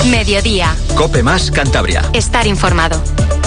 Mediodía. COPE más Cantabria. Estar informado.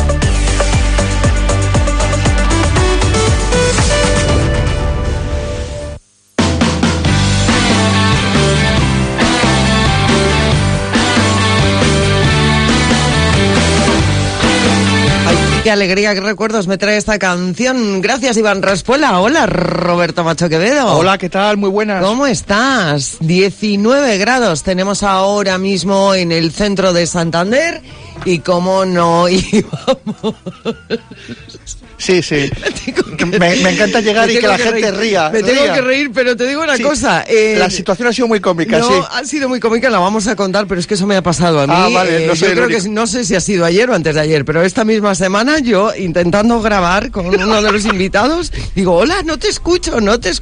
Qué alegría, qué recuerdos me trae esta canción. Gracias, Iván Raspuela. Hola, Roberto Macho Quevedo. Hola, ¿qué tal? Muy buenas. ¿Cómo estás? 19 grados tenemos ahora mismo en el centro de Santander. Y cómo no íbamos. Sí. Me encanta llegar y que la gente ría. Me tengo que reír, pero te digo una cosa. La situación ha sido muy cómica, no, sí. Ha sido muy cómica, la vamos a contar, pero es que eso me ha pasado a mí. Vale, no yo creo que no sé si ha sido ayer o antes de ayer, pero esta misma semana yo intentando grabar con uno de los invitados, digo, hola, no te escucho.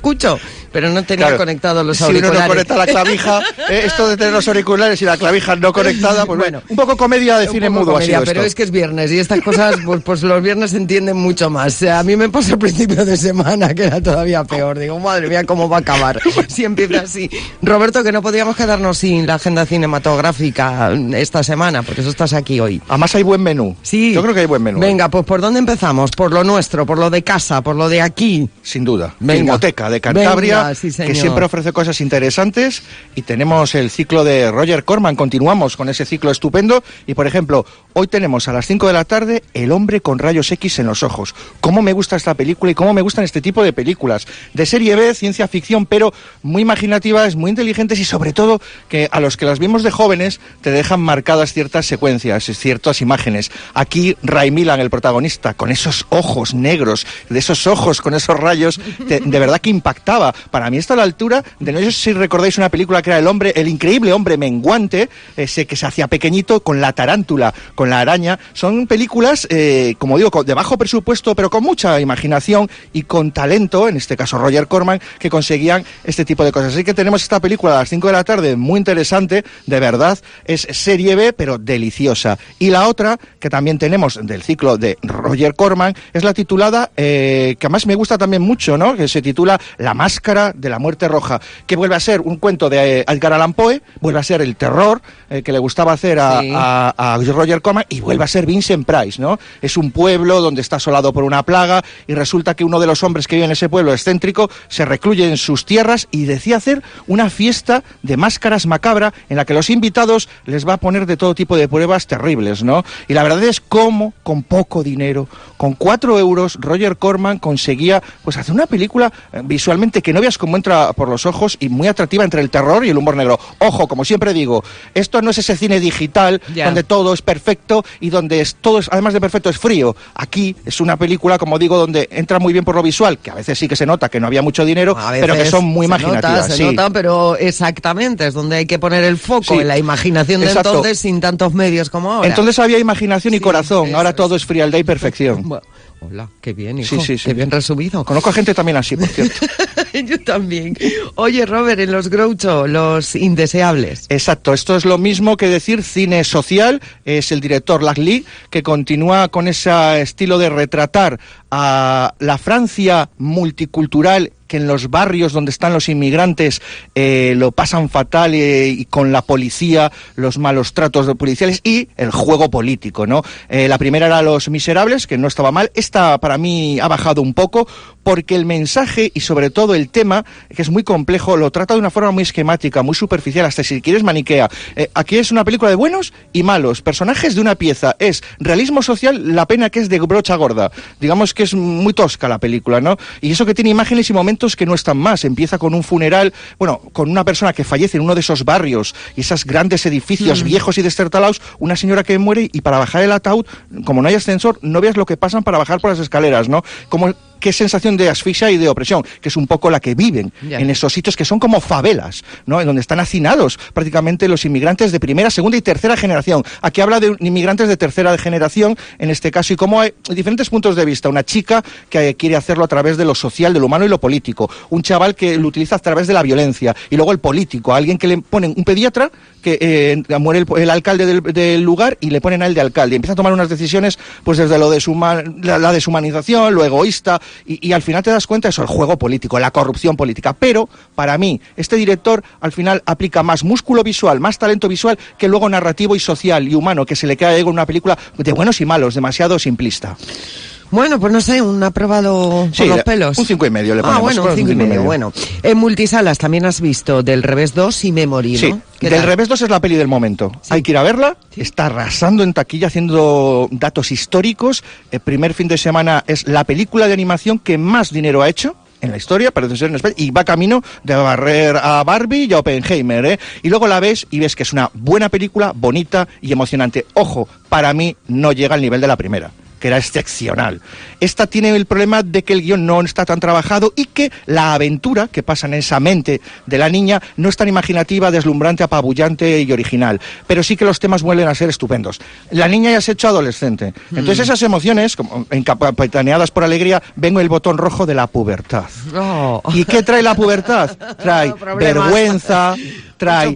Pero no tenía conectados los auriculares. Si uno no conecta la clavija, esto de tener los auriculares y la clavija no conectada, pues bueno, un poco comedia de cine mudo ha sido esto. Pero es que es viernes y estas cosas, pues los viernes se entienden mucho más. A mí me pasa al principio de semana, que era todavía peor. Digo, madre mía, ¿cómo va a acabar? Si empieza así. Roberto, que no podíamos quedarnos sin la agenda cinematográfica esta semana, porque eso estás aquí hoy. Además hay buen menú. Sí. Yo creo que hay buen menú. Venga, pues ¿por dónde empezamos? Por lo nuestro, por lo de casa, por lo de aquí. Sin duda. Venga. Filmoteca de Cantabria. Venga, sí, que siempre ofrece cosas interesantes, y tenemos el ciclo de Roger Corman, continuamos con ese ciclo estupendo, y por ejemplo, hoy tenemos a las 5 de la tarde El hombre con rayos X en los ojos. Cómo me gusta esta película y cómo me gustan este tipo de películas, de serie B, ciencia ficción, pero muy imaginativas, muy inteligentes, y sobre todo que a los que las vimos de jóvenes te dejan marcadas ciertas secuencias, ciertas imágenes. Aquí Ray Milland, el protagonista, con esos ojos negros, de esos ojos con esos rayos, de verdad que impactaba. Para mí está a la altura de, no sé si recordáis una película que era El increíble hombre menguante, ese que se hacía pequeñito, con la tarántula, con la araña. Son películas, como digo, de bajo presupuesto, pero con mucha imaginación y con talento, en este caso Roger Corman, que conseguían este tipo de cosas. Así que tenemos esta película a las 5 de la tarde, muy interesante, de verdad, es serie B, pero deliciosa. Y la otra, que también tenemos del ciclo de Roger Corman, es la titulada, que además me gusta también mucho, ¿no?, que se titula La máscara de la muerte roja, que vuelve a ser un cuento de Edgar Allan Poe, vuelve a ser el terror que le gustaba hacer a Roger Corman, y vuelve a ser Vincent Price, ¿no? Es un pueblo donde está asolado por una plaga, y resulta que uno de los hombres que vive en ese pueblo excéntrico se recluye en sus tierras y decide hacer una fiesta de máscaras macabra en la que los invitados les va a poner de todo tipo de pruebas terribles, ¿no? Y la verdad es cómo, con poco dinero, con 4 euros, Roger Corman conseguía pues hacer una película visualmente que no veas cómo entra por los ojos, y muy atractiva entre el terror y el humor negro. Ojo, como siempre digo, esto no es ese cine digital donde todo es perfecto y donde todo es, además de perfecto, es frío. Aquí es una película, como digo, donde entra muy bien por lo visual, que a veces sí que se nota que no había mucho dinero, pero que son muy imaginativas. Se nota, pero exactamente, es donde hay que poner el foco, en la imaginación de entonces, sin tantos medios como ahora. Entonces había imaginación y corazón, ahora todo es frialdad y perfección. Bueno, hola, qué bien, hijo, sí. Qué bien resumido. Conozco a gente también así, por cierto. Yo también. Oye, Robert, en los Groucho, Los Indeseables. Exacto, esto es lo mismo que decir cine social. Es el director Lang Lee, que continúa con ese estilo de retratar a la Francia multicultural, que en los barrios donde están los inmigrantes lo pasan fatal, y con la policía, los malos tratos de policiales y el juego político, ¿no? La primera era Los Miserables, que no estaba mal. Esta para mí ha bajado un poco, porque el mensaje y sobre todo el tema, que es muy complejo, lo trata de una forma muy esquemática, muy superficial, hasta si quieres maniquea. Aquí es una película de buenos y malos, personajes de una pieza, es realismo social, la pena que es de brocha gorda. Digamos que es muy tosca la película, ¿no? Y eso que tiene imágenes y momentos que no están más. Empieza con un funeral, bueno, con una persona que fallece en uno de esos barrios y esos grandes edificios viejos y destartalados, una señora que muere, y para bajar el ataúd, como no hay ascensor, no veas lo que pasan para bajar por las escaleras, ¿no? Como qué sensación de asfixia y de opresión, que es un poco la que viven en esos sitios que son como favelas, ¿no?, en donde están hacinados prácticamente los inmigrantes de primera, segunda y tercera generación. Aquí habla de inmigrantes de tercera generación, en este caso, y cómo hay diferentes puntos de vista. Una chica que quiere hacerlo a través de lo social, de lo humano y lo político. Un chaval que lo utiliza a través de la violencia. Y luego el político, alguien que le ponen un pediatra, que muere el alcalde del lugar, y le ponen a él de alcalde. Y empieza a tomar unas decisiones pues desde lo de la deshumanización, lo egoísta, y al final te das cuenta de eso, el juego político, la corrupción política. Pero, para mí, este director al final aplica más músculo visual, más talento visual, que luego narrativo y social y humano, que se le queda en una película de buenos y malos, demasiado simplista. Bueno, pues no sé, un aprobado por los pelos. Un 5,5 le ponemos. Bueno, un 5,5. Bueno, en multisalas también has visto Del Revés 2 y Memory, ¿no? Sí, Del Revés 2 es la peli del momento. Sí. Hay que ir a verla. Sí. Está arrasando en taquilla, haciendo datos históricos. El primer fin de semana es la película de animación que más dinero ha hecho en la historia, parece ser en España, y va camino de barrer a Barbie y a Oppenheimer, ¿eh? Y luego la ves y ves que es una buena película, bonita y emocionante. Ojo, para mí no llega al nivel de la primera, que era excepcional. Esta tiene el problema de que el guión no está tan trabajado y que la aventura que pasa en esa mente de la niña no es tan imaginativa, deslumbrante, apabullante y original. Pero sí que los temas vuelven a ser estupendos. La niña ya se ha hecho adolescente. Entonces esas emociones, como encapitaneadas por alegría, vengo el botón rojo de la pubertad. Oh. ¿Y qué trae la pubertad? Trae vergüenza, trae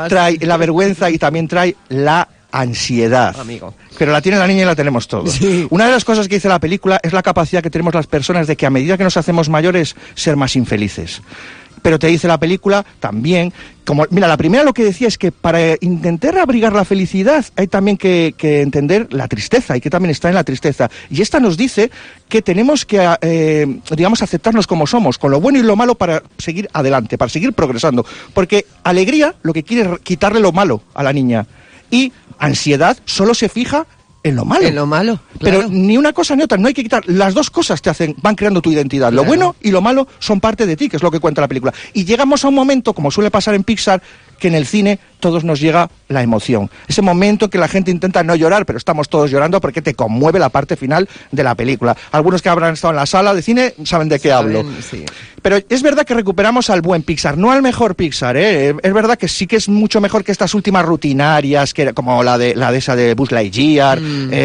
la vergüenza y también trae la ansiedad. Amigo. Pero la tiene la niña y la tenemos todos. Sí. Una de las cosas que dice la película es la capacidad que tenemos las personas de que a medida que nos hacemos mayores, ser más infelices. Pero te dice la película también, como, mira, la primera lo que decía es que para intentar abrigar la felicidad hay también que entender la tristeza y que también está en la tristeza. Y esta nos dice que tenemos que, digamos, aceptarnos como somos, con lo bueno y lo malo para seguir adelante, para seguir progresando. Porque alegría lo que quiere es quitarle lo malo a la niña. Y ansiedad solo se fija en lo malo. En lo malo, claro. Pero ni una cosa ni otra, no hay que quitar. Las dos cosas van creando tu identidad. Claro. Lo bueno y lo malo son parte de ti, que es lo que cuenta la película. Y llegamos a un momento, como suele pasar en Pixar, que en el cine todos nos llega la emoción. Ese momento que la gente intenta no llorar, pero estamos todos llorando porque te conmueve la parte final de la película. Algunos que habrán estado en la sala de cine saben de qué hablo. Sí. Pero es verdad que recuperamos al buen Pixar, no al mejor Pixar, ¿eh? Es verdad que sí que es mucho mejor que estas últimas rutinarias, como la de esa de Buzz Lightyear,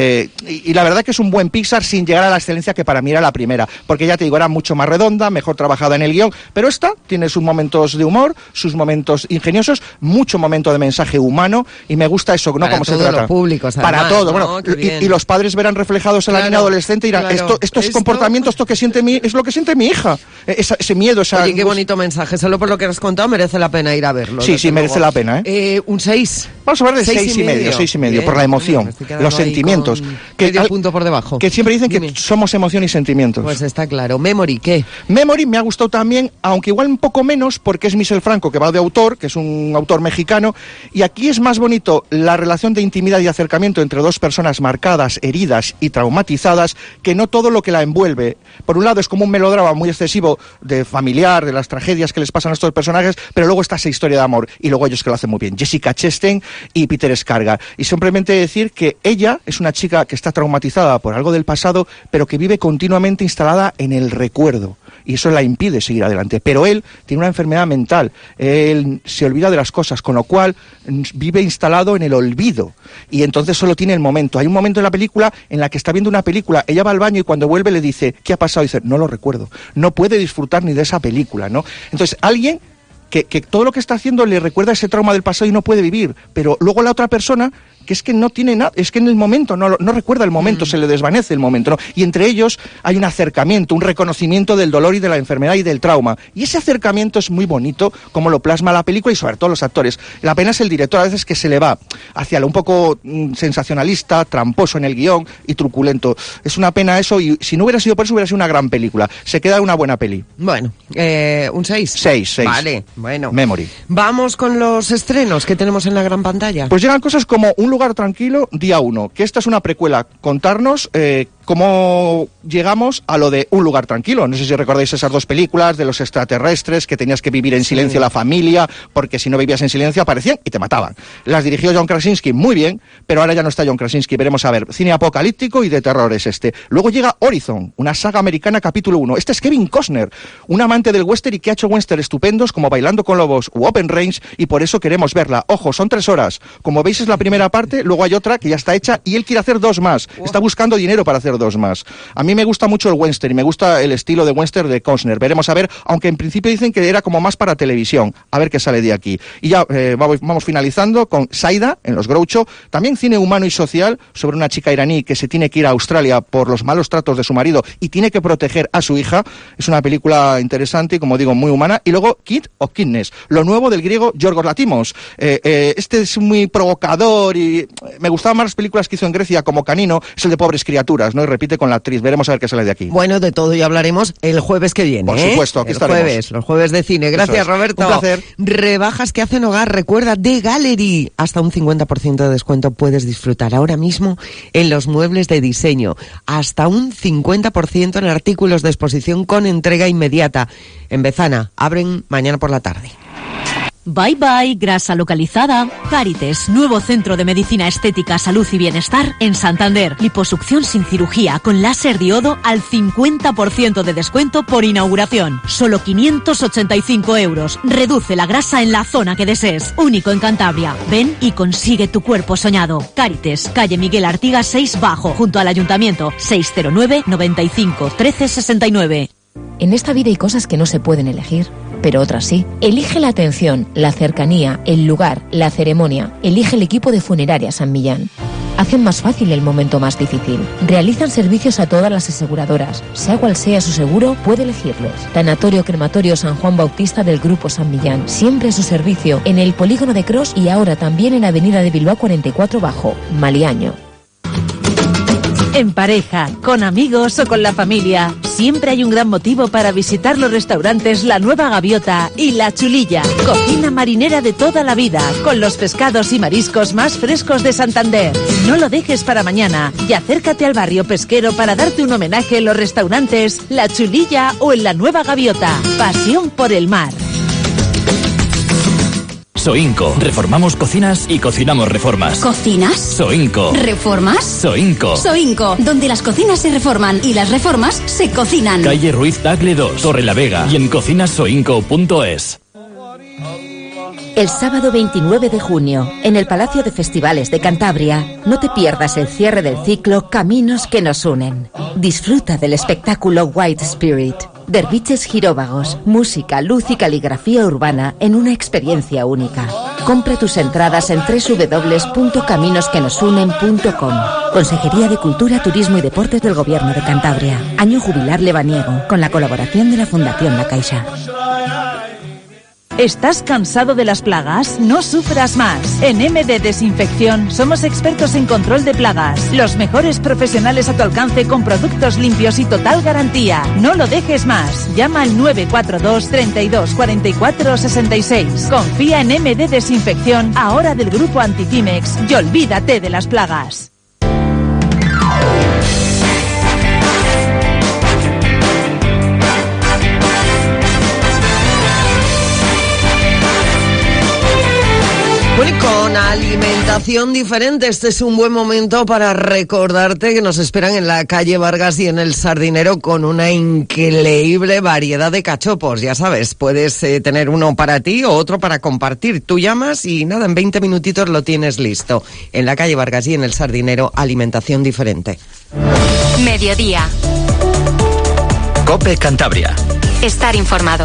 y la verdad que es un buen Pixar sin llegar a la excelencia que para mí era la primera, porque ya te digo, era mucho más redonda, mejor trabajada en el guión, pero esta tiene sus momentos de humor, sus momentos ingeniosos, mucho momento de mensaje humano, y me gusta eso, ¿no? Para Como se trata. Los públicos, además, para todo, ¿no? Bueno, y los padres verán reflejados en la niña adolescente y dirán, estos comportamientos, esto que siente es lo que siente mi hija, ese miedo, esa... Oye, qué bonito mensaje, solo por lo que has contado merece la pena ir a verlo. Sí, merece la pena, ¿eh? Un 6. Vamos a ver de 6,5, por la emoción, los sentimientos. Medio punto por debajo. Que siempre dicen que somos emoción y sentimientos. Pues está claro. Memory, ¿qué? Memory me ha gustado también, aunque igual un poco menos, porque es Michel Franco, que va de autor, que es un autor mexicano, y aquí es más bonito la relación de intimidad y acercamiento entre dos personas marcadas, heridas y traumatizadas, que no todo lo que la envuelve. Por un lado es como un melodrama muy excesivo de familiar, de las tragedias que les pasan a estos personajes, pero luego está esa historia de amor, y luego ellos que lo hacen muy bien, Jessica Chastain y Peter Skarsgård. Y simplemente decir que ella es una chica que está traumatizada por algo del pasado, pero que vive continuamente instalada en el recuerdo, y eso la impide seguir adelante. Pero él tiene una enfermedad mental, él se olvida de las cosas, con lo cual vive instalado en el olvido, y entonces solo tiene el momento. Hay un momento en la película en la que está viendo una película, ella va al baño y cuando vuelve le dice, ¿qué ha pasado? Y dice, no lo recuerdo. No puede disfrutar ni de esa película, ¿no? Entonces, alguien que todo lo que está haciendo le recuerda ese trauma del pasado y no puede vivir, pero luego la otra persona, que es que no tiene nada, es que en el momento no recuerda el momento, se le desvanece el momento, ¿no? Y entre ellos hay un acercamiento, un reconocimiento del dolor y de la enfermedad y del trauma, y ese acercamiento es muy bonito, como lo plasma la película y sobre todo los actores. La pena es el director, a veces que se le va hacia lo un poco sensacionalista, tramposo en el guión y truculento. Es una pena eso, y si no hubiera sido por eso hubiera sido una gran película. Se queda una buena peli. Bueno, un 6. 6. Vale, bueno. Memory. Vamos con los estrenos que tenemos en la gran pantalla. Pues llegan cosas como Un lugar tranquilo, día 1, que esta es una precuela, contarnos cómo llegamos a lo de Un lugar tranquilo. No sé si recordáis esas dos películas de los extraterrestres, que tenías que vivir en silencio la familia, porque si no vivías en silencio aparecían y te mataban. Las dirigió John Krasinski muy bien, pero ahora ya no está John Krasinski. Veremos a ver, cine apocalíptico y de terror es este. Luego llega Horizon, una saga americana capítulo 1. Este es Kevin Costner, un amante del western y que ha hecho western estupendos como Bailando con Lobos u Open Range, y por eso queremos verla. Ojo, son 3 horas. Como veis es la primera parte, luego hay otra que ya está hecha y él quiere hacer 2 más. Está buscando dinero para hacer 2. dos más. A mí me gusta mucho el western y me gusta el estilo de western de Costner. Veremos a ver, aunque en principio dicen que era como más para televisión. A ver qué sale de aquí. Y ya vamos finalizando con Saida, en Los Groucho. También cine humano y social sobre una chica iraní que se tiene que ir a Australia por los malos tratos de su marido y tiene que proteger a su hija. Es una película interesante y, como digo, muy humana. Y luego Kid of Kidness, lo nuevo del griego Yorgos Lanthimos. Este es muy provocador y me gustaban más las películas que hizo en Grecia, como Canino, es el de Pobres Criaturas, ¿no? Y repite con la actriz. Veremos a ver qué sale de aquí. Bueno, de todo ya hablaremos el jueves que viene. Por supuesto, aquí estaremos. Los jueves de cine. Gracias, Roberto. Un placer. Rebajas que hacen hogar. Recuerda, The Gallery. Hasta un 50% de descuento puedes disfrutar ahora mismo en los muebles de diseño. Hasta un 50% en artículos de exposición con entrega inmediata. En Bezana, abren mañana por la tarde. Bye bye, grasa localizada. Cárites, nuevo centro de medicina estética, salud y bienestar en Santander. Liposucción sin cirugía con láser diodo al 50% de descuento por inauguración. Solo 585 €. Reduce la grasa en la zona que desees. Único en Cantabria. Ven y consigue tu cuerpo soñado. Cárites, calle Miguel Artigas 6 Bajo, junto al Ayuntamiento. 609 95 13 69. En esta vida hay cosas que no se pueden elegir, pero otras sí. Elige la atención, la cercanía, el lugar, la ceremonia. Elige el equipo de Funeraria San Millán. Hacen más fácil el momento más difícil. Realizan servicios a todas las aseguradoras. Sea cual sea su seguro, puede elegirlos. Tanatorio Crematorio San Juan Bautista del Grupo San Millán. Siempre a su servicio en el Polígono de Cros y ahora también en Avenida de Bilbao 44 Bajo, Maliaño. En pareja, con amigos o con la familia, siempre hay un gran motivo para visitar los restaurantes La Nueva Gaviota y La Chulilla. Cocina marinera de toda la vida, con los pescados y mariscos más frescos de Santander. No lo dejes para mañana y acércate al barrio pesquero para darte un homenaje en los restaurantes La Chulilla o en La Nueva Gaviota. Pasión por el mar. Soinco. Reformamos cocinas y cocinamos reformas. ¿Cocinas? Soinco. ¿Reformas? Soinco. Soinco, donde las cocinas se reforman y las reformas se cocinan. Calle Ruiz Tagle 2, Torre la Vega y en cocinasoinco.es. El sábado 29 de junio, en el Palacio de Festivales de Cantabria, no te pierdas el cierre del ciclo Caminos que nos unen. Disfruta del espectáculo White Spirit. Derviches giróvagos, música, luz y caligrafía urbana en una experiencia única. Compra tus entradas en www.caminosquenosunen.com. Consejería de Cultura, Turismo y Deportes del Gobierno de Cantabria. Año jubilar lebaniego, con la colaboración de la Fundación La Caixa. ¿Estás cansado de las plagas? No sufras más. En MD Desinfección somos expertos en control de plagas. Los mejores profesionales a tu alcance con productos limpios y total garantía. No lo dejes más. Llama al 942 32 44 66. Confía en MD Desinfección, ahora del grupo Anticimex, y olvídate de las plagas. Bueno, y con alimentación diferente, este es un buen momento para recordarte que nos esperan en la calle Vargas y en el Sardinero con una increíble variedad de cachopos. Ya sabes, puedes tener uno para ti o otro para compartir. Tú llamas y nada, en 20 minutitos lo tienes listo. En la calle Vargas y en el Sardinero, alimentación diferente. Mediodía. COPE Cantabria. Estar informado.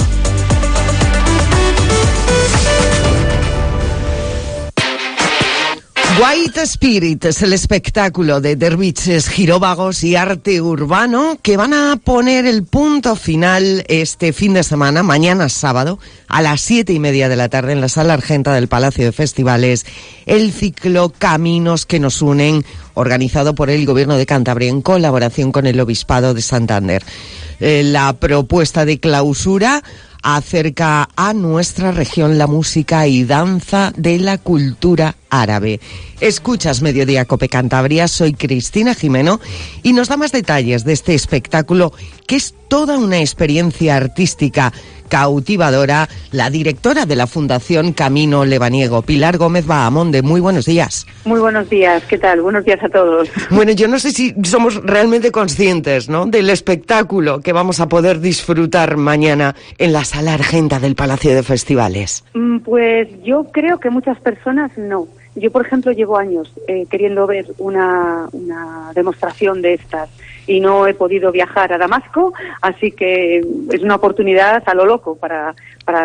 White Spirit es el espectáculo de derviches giróvagos y arte urbano que van a poner el punto final este fin de semana, mañana sábado, a las 7:30 de la tarde en la Sala Argenta del Palacio de Festivales, el ciclo Caminos que nos unen, organizado por el Gobierno de Cantabria en colaboración con el Obispado de Santander. La propuesta de clausura acerca a nuestra región la música y danza de la cultura árabe. Escuchas Mediodía Cope Cantabria, soy Cristina Jimeno y nos da más detalles de este espectáculo que es toda una experiencia artística cautivadora, la directora de la Fundación Camino Lebaniego, Pilar Gómez Bahamonde. Muy buenos días. Muy buenos días, ¿qué tal? Buenos días a todos. Bueno, yo no sé si somos realmente conscientes, ¿no?, del espectáculo que vamos a poder disfrutar mañana en la Sala Argenta del Palacio de Festivales. Pues yo creo que muchas personas no. yo, por ejemplo, llevo años queriendo ver una demostración de estas y no he podido viajar a Damasco, así que es una oportunidad a lo loco para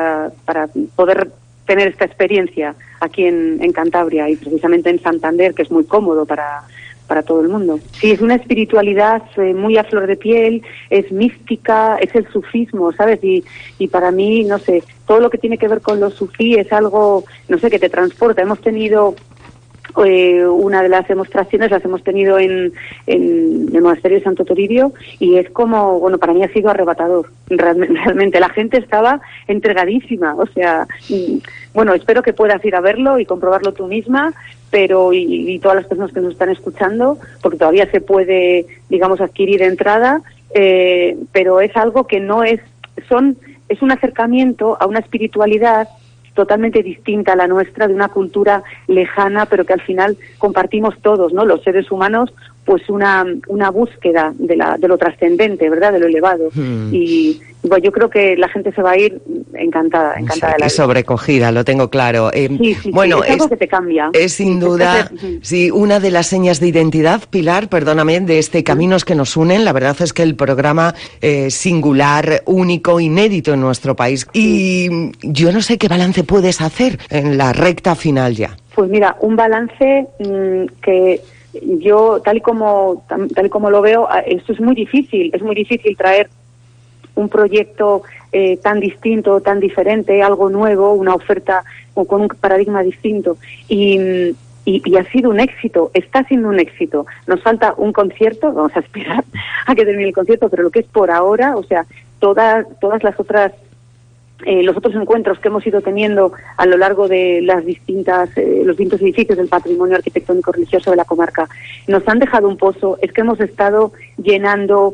poder tener esta experiencia aquí en Cantabria y precisamente en Santander, que es muy cómodo para todo el mundo. Sí, es una espiritualidad muy a flor de piel, es mística, es el sufismo, ¿sabes? Y para mí, no sé, todo lo que tiene que ver con lo sufí es algo, no sé, que te transporta. Hemos tenido una de las demostraciones, las hemos tenido en el monasterio de Santo Toribio, y es como, bueno, para mí ha sido arrebatador. Realmente la gente estaba entregadísima, o sea, bueno, espero que puedas ir a verlo y comprobarlo tú misma, pero y todas las personas que nos están escuchando, porque todavía se puede, digamos, adquirir entrada, pero es algo que no es un acercamiento a una espiritualidad totalmente distinta a la nuestra, de una cultura lejana, pero que al final compartimos todos, ¿no? Los seres humanos, pues una búsqueda de lo trascendente, ¿verdad? De lo elevado. Y bueno, yo creo que la gente se va a ir encantada de la vida. Sobrecogida, lo tengo claro. Sí, bueno, es algo que te cambia. Es sin duda, sí, una de las señas de identidad, Pilar, perdóname, de este Caminos que nos unen. La verdad es que el programa singular, único, inédito en nuestro país. Y yo no sé qué balance puedes hacer en la recta final ya. Pues mira, un balance que yo, tal y como lo veo, esto es muy difícil traer un proyecto tan distinto, tan diferente, algo nuevo, una oferta con un paradigma distinto, y ha sido un éxito, está siendo un éxito. Nos falta un concierto, vamos a esperar a que termine el concierto, pero lo que es por ahora, o sea, todas las otras los otros encuentros que hemos ido teniendo a lo largo de los distintos edificios del patrimonio arquitectónico religioso de la comarca nos han dejado un pozo. Es que hemos estado llenando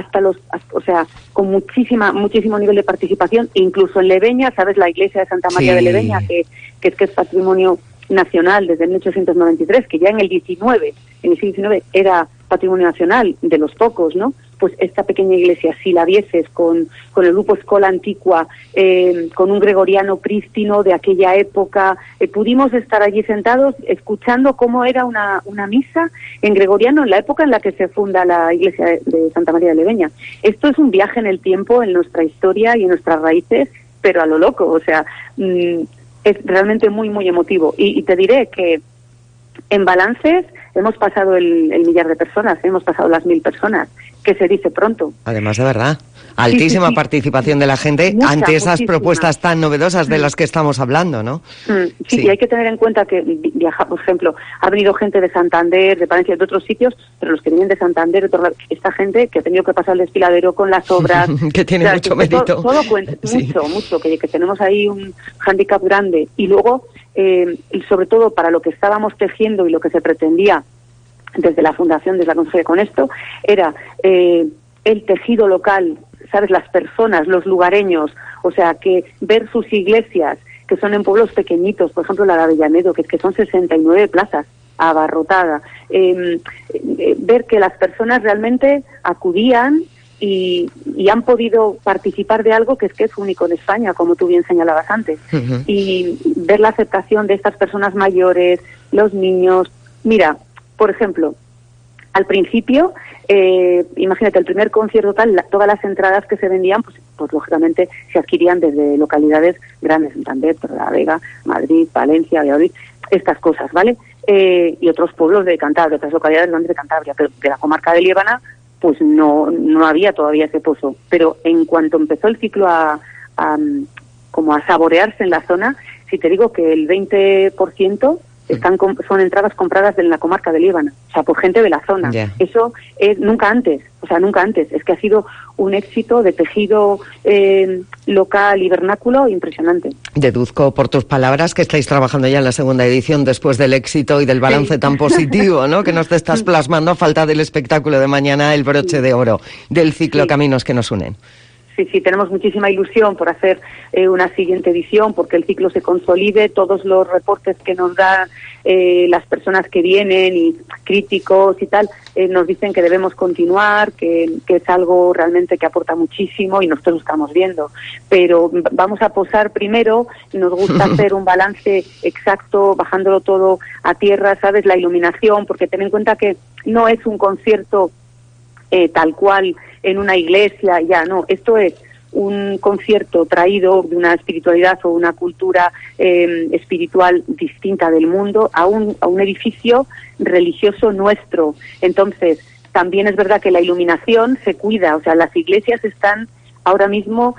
con muchísimo nivel de participación, incluso en Leveña, ¿sabes? La iglesia de Santa María de Leveña, que es patrimonio nacional desde 1893, que ya en el siglo XIX era patrimonio nacional, de los pocos, ¿no? Pues esta pequeña iglesia, si la vieses con el grupo Escola Antigua, con un gregoriano prístino de aquella época, pudimos estar allí sentados escuchando cómo era una misa en gregoriano en la época en la que se funda la iglesia de Santa María de Leveña. Esto es un viaje en el tiempo, en nuestra historia y en nuestras raíces, pero a lo loco, o sea, es realmente muy, muy emotivo. Y te diré que en balances hemos pasado el 1.000.000 de personas, hemos pasado las 1.000 personas, que se dice pronto. Además, de verdad, altísima participación de la gente ante esas propuestas tan novedosas de las que estamos hablando, ¿no? Sí, y hay que tener en cuenta que por ejemplo, ha venido gente de Santander, de Palencia, de otros sitios, pero los que vienen de Santander, esta gente que ha tenido que pasar el desfiladero con las obras... que tiene mucho mérito. Todo cuenta, mucho, que tenemos ahí un hándicap grande. Y luego, y sobre todo para lo que estábamos tejiendo y lo que se pretendía desde la Fundación, desde la Consejería con esto, era el tejido local, ¿sabes? Las personas, los lugareños, o sea, que ver sus iglesias, que son en pueblos pequeñitos, por ejemplo la de Avellanedo, que son 69 plazas, abarrotada, ver que las personas realmente acudían y han podido participar de algo que es único en España, como tú bien señalabas antes, y ver la aceptación de estas personas mayores, los niños. Mira, por ejemplo, al principio, imagínate, el primer concierto tal, todas las entradas que se vendían, pues lógicamente se adquirían desde localidades grandes, Santander, Torrelavega, Madrid, Valencia, Valladolid, estas cosas, ¿vale? Y otros pueblos de Cantabria, otras localidades grandes de Cantabria, pero de la comarca de Liébana, pues no había todavía ese pozo. Pero en cuanto empezó el ciclo como a saborearse en la zona, si te digo que el 20% son entradas compradas en la comarca de Líbana, o sea, por gente de la zona. Eso nunca antes, es que ha sido un éxito de tejido local y vernáculo impresionante. Deduzco por tus palabras que estáis trabajando ya en la segunda edición después del éxito y del balance tan positivo, ¿no? Que nos te estás plasmando a falta del espectáculo de mañana, el broche de oro del ciclo Caminos que nos unen. Sí, tenemos muchísima ilusión por hacer una siguiente edición, porque el ciclo se consolide. Todos los reportes que nos dan las personas que vienen y críticos y tal, nos dicen que debemos continuar, que es algo realmente que aporta muchísimo y nosotros lo estamos viendo. Pero vamos a posar primero, nos gusta hacer un balance exacto, bajándolo todo a tierra, ¿sabes? La iluminación, porque ten en cuenta que no es un concierto tal cual en una iglesia, ya no, esto es un concierto traído de una espiritualidad o una cultura espiritual distinta del mundo a un edificio religioso nuestro. Entonces, también es verdad que la iluminación se cuida, o sea, las iglesias están ahora mismo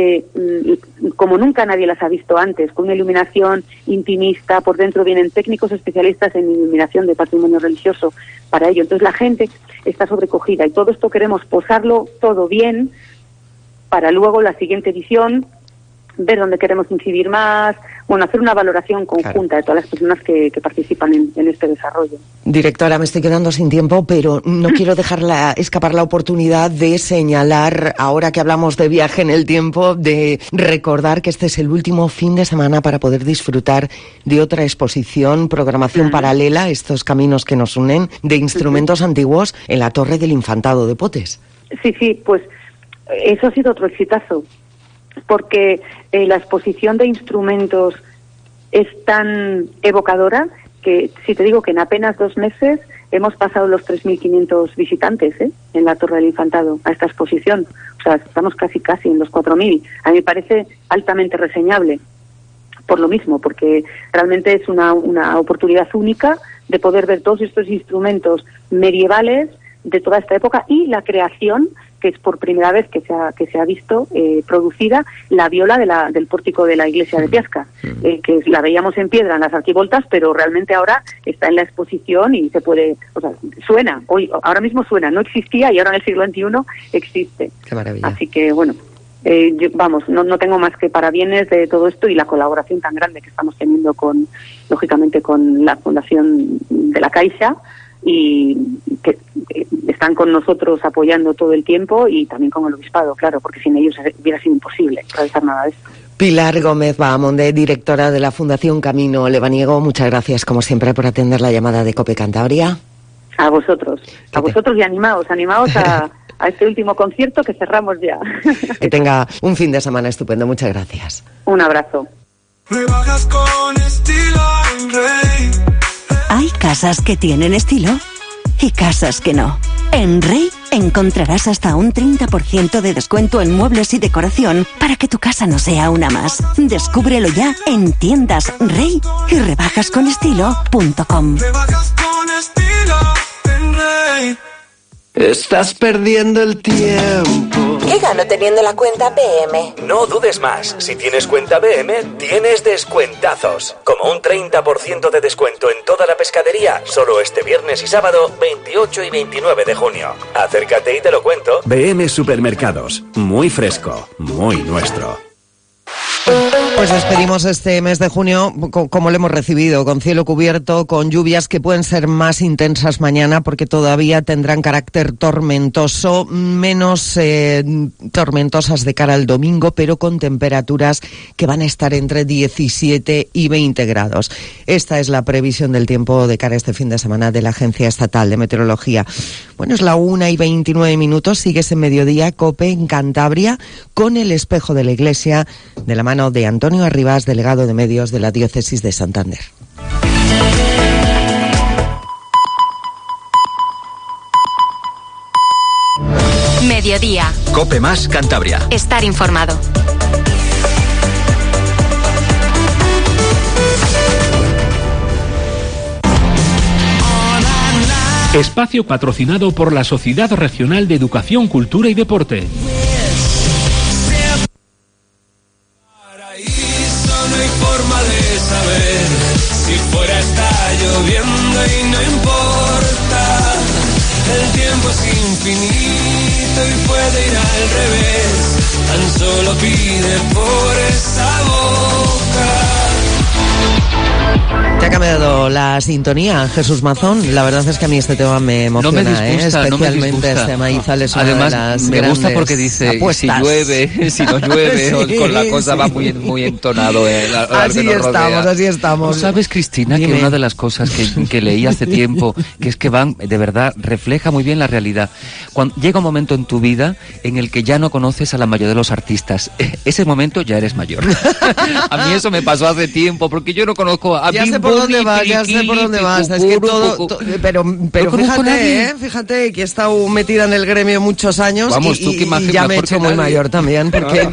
como nunca nadie las ha visto antes, con una iluminación intimista. Por dentro vienen técnicos especialistas en iluminación de patrimonio religioso para ello. Entonces la gente está sobrecogida y todo esto queremos posarlo todo bien para luego la siguiente edición ver dónde queremos incidir más, bueno, hacer una valoración conjunta de todas las personas que participan en este desarrollo. Directora, me estoy quedando sin tiempo, pero no quiero dejar escapar la oportunidad de señalar, ahora que hablamos de viaje en el tiempo, de recordar que este es el último fin de semana para poder disfrutar de otra exposición, programación paralela, estos caminos que nos unen, de instrumentos antiguos en la Torre del Infantado de Potes. Sí, pues eso ha sido otro exitazo, porque la exposición de instrumentos es tan evocadora que si te digo que en apenas 2 meses hemos pasado los 3.500 visitantes en la Torre del Infantado a esta exposición. O sea, estamos casi en los 4.000. A mí me parece altamente reseñable por lo mismo, porque realmente es una oportunidad única de poder ver todos estos instrumentos medievales de toda esta época y la creación, que es por primera vez que se ha visto producida, la viola del pórtico de la iglesia de Piasca, que la veíamos en piedra en las arquivoltas, pero realmente ahora está en la exposición y se puede, o sea, suena, ahora mismo suena, no existía y ahora en el siglo XXI existe. Qué maravilla. Así que bueno, no tengo más que parabienes de todo esto y la colaboración tan grande que estamos teniendo lógicamente con la Fundación de la Caixa, y que están con nosotros apoyando todo el tiempo, y también con el Obispado, claro, porque sin ellos hubiera sido imposible realizar nada de esto. Pilar Gómez Bahamonde, directora de la Fundación Camino Lebaniego, muchas gracias como siempre por atender la llamada de COPE Cantabria. A vosotros y animaos a este último concierto que cerramos ya. Que tenga un fin de semana estupendo, muchas gracias. Un abrazo. Rebajas con estilo en Rey. Hay casas que tienen estilo y casas que no. En Rey encontrarás hasta un 30% de descuento en muebles y decoración para que tu casa no sea una más. Descúbrelo ya en tiendas Rey y rebajasconestilo.com. Rebajas con estilo en Rey. Estás perdiendo el tiempo. ¿Qué gano teniendo la cuenta BM? No dudes más. Si tienes cuenta BM, tienes descuentazos. Como un 30% de descuento en toda la pescadería, solo este viernes y sábado, 28 y 29 de junio. Acércate y te lo cuento. BM Supermercados. Muy fresco, muy nuestro. Pues despedimos este mes de junio como lo hemos recibido, con cielo cubierto, con lluvias que pueden ser más intensas mañana porque todavía tendrán carácter tormentoso, menos tormentosas de cara al domingo, pero con temperaturas que van a estar entre 17 y 20 grados. Esta es la previsión del tiempo de cara a este fin de semana de la Agencia Estatal de Meteorología. Bueno, es la 1:29, sigues en Mediodía, COPE en Cantabria, con el espejo de la Iglesia, de la mano de Antonio Arribas, delegado de medios de la Diócesis de Santander. Mediodía. COPE más Cantabria. Estar informado. Espacio patrocinado por la Sociedad Regional de Educación, Cultura y Deporte. No hay forma de saber si fuera está lloviendo y no importa. El tiempo es infinito y puede ir al revés. Tan solo pide por esa boca. Te ha cambiado la sintonía, Jesús Mazón. La verdad es que a mí este tema me emociona, no me disgusta, especialmente este Maizal es una Además, de las me gusta porque dice apuestas. si llueve, si no llueve, sí, con la cosa sí. Va muy entonado. Así estamos. ¿Sabes, Cristina, Dime. que una de las cosas que leí hace tiempo, que es que Van, de verdad, refleja muy bien la realidad? Cuando llega un momento en tu vida en el que ya no conoces a la mayoría de los artistas. Ese momento ya eres mayor. A mí eso me pasó hace tiempo, porque yo no conozco a ya sé por dónde vas, es que todo pero fíjate que he estado metida en el gremio muchos años. Vamos, y ya me he hecho muy mayor también, porque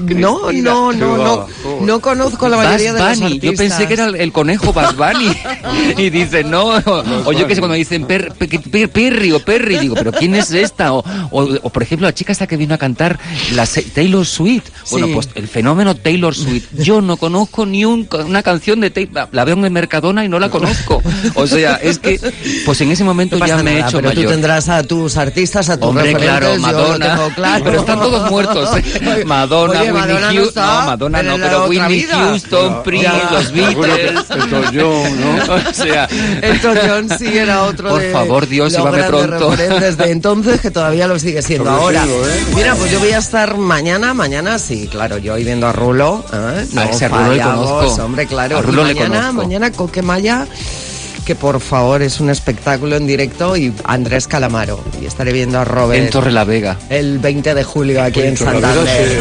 no conozco a la mayoría de los artistas. Yo pensé que era el conejo Bad Bunny y dicen no, o yo que sé, cuando dicen Perry, digo, pero ¿quién es esta? O por ejemplo, la chica esta que vino a cantar Taylor Swift. Bueno, pues el fenómeno Taylor Swift. Yo no conozco ni una canción de Taylor. La veo en el Mercadona y no la conozco. O sea, es que pues en ese momento ya me he hecho pero mayor. Tú tendrás a tus artistas, a tus Hombre, referentes. claro, Madonna. Claro. Pero están todos muertos. Madonna, Oye, Whitney Houston. No, Madonna no, pero Whitney Houston, Prince, los Beatles. Elton John, ¿no? O sea, Elton John sí era otro por de favor, Dios, los llévame pronto. referentes de entonces, que todavía lo sigue siendo ahora. Mira, pues yo voy a estar mañana sí, claro, yo hoy viendo a Rulo. No a ese Rulo le conozco. Hombre, claro. A Rulo mañana Coquemaya, que por favor es un espectáculo en directo, y Andrés Calamaro. Y estaré viendo a Robert en Torrelavega el 20 de julio aquí en Santander.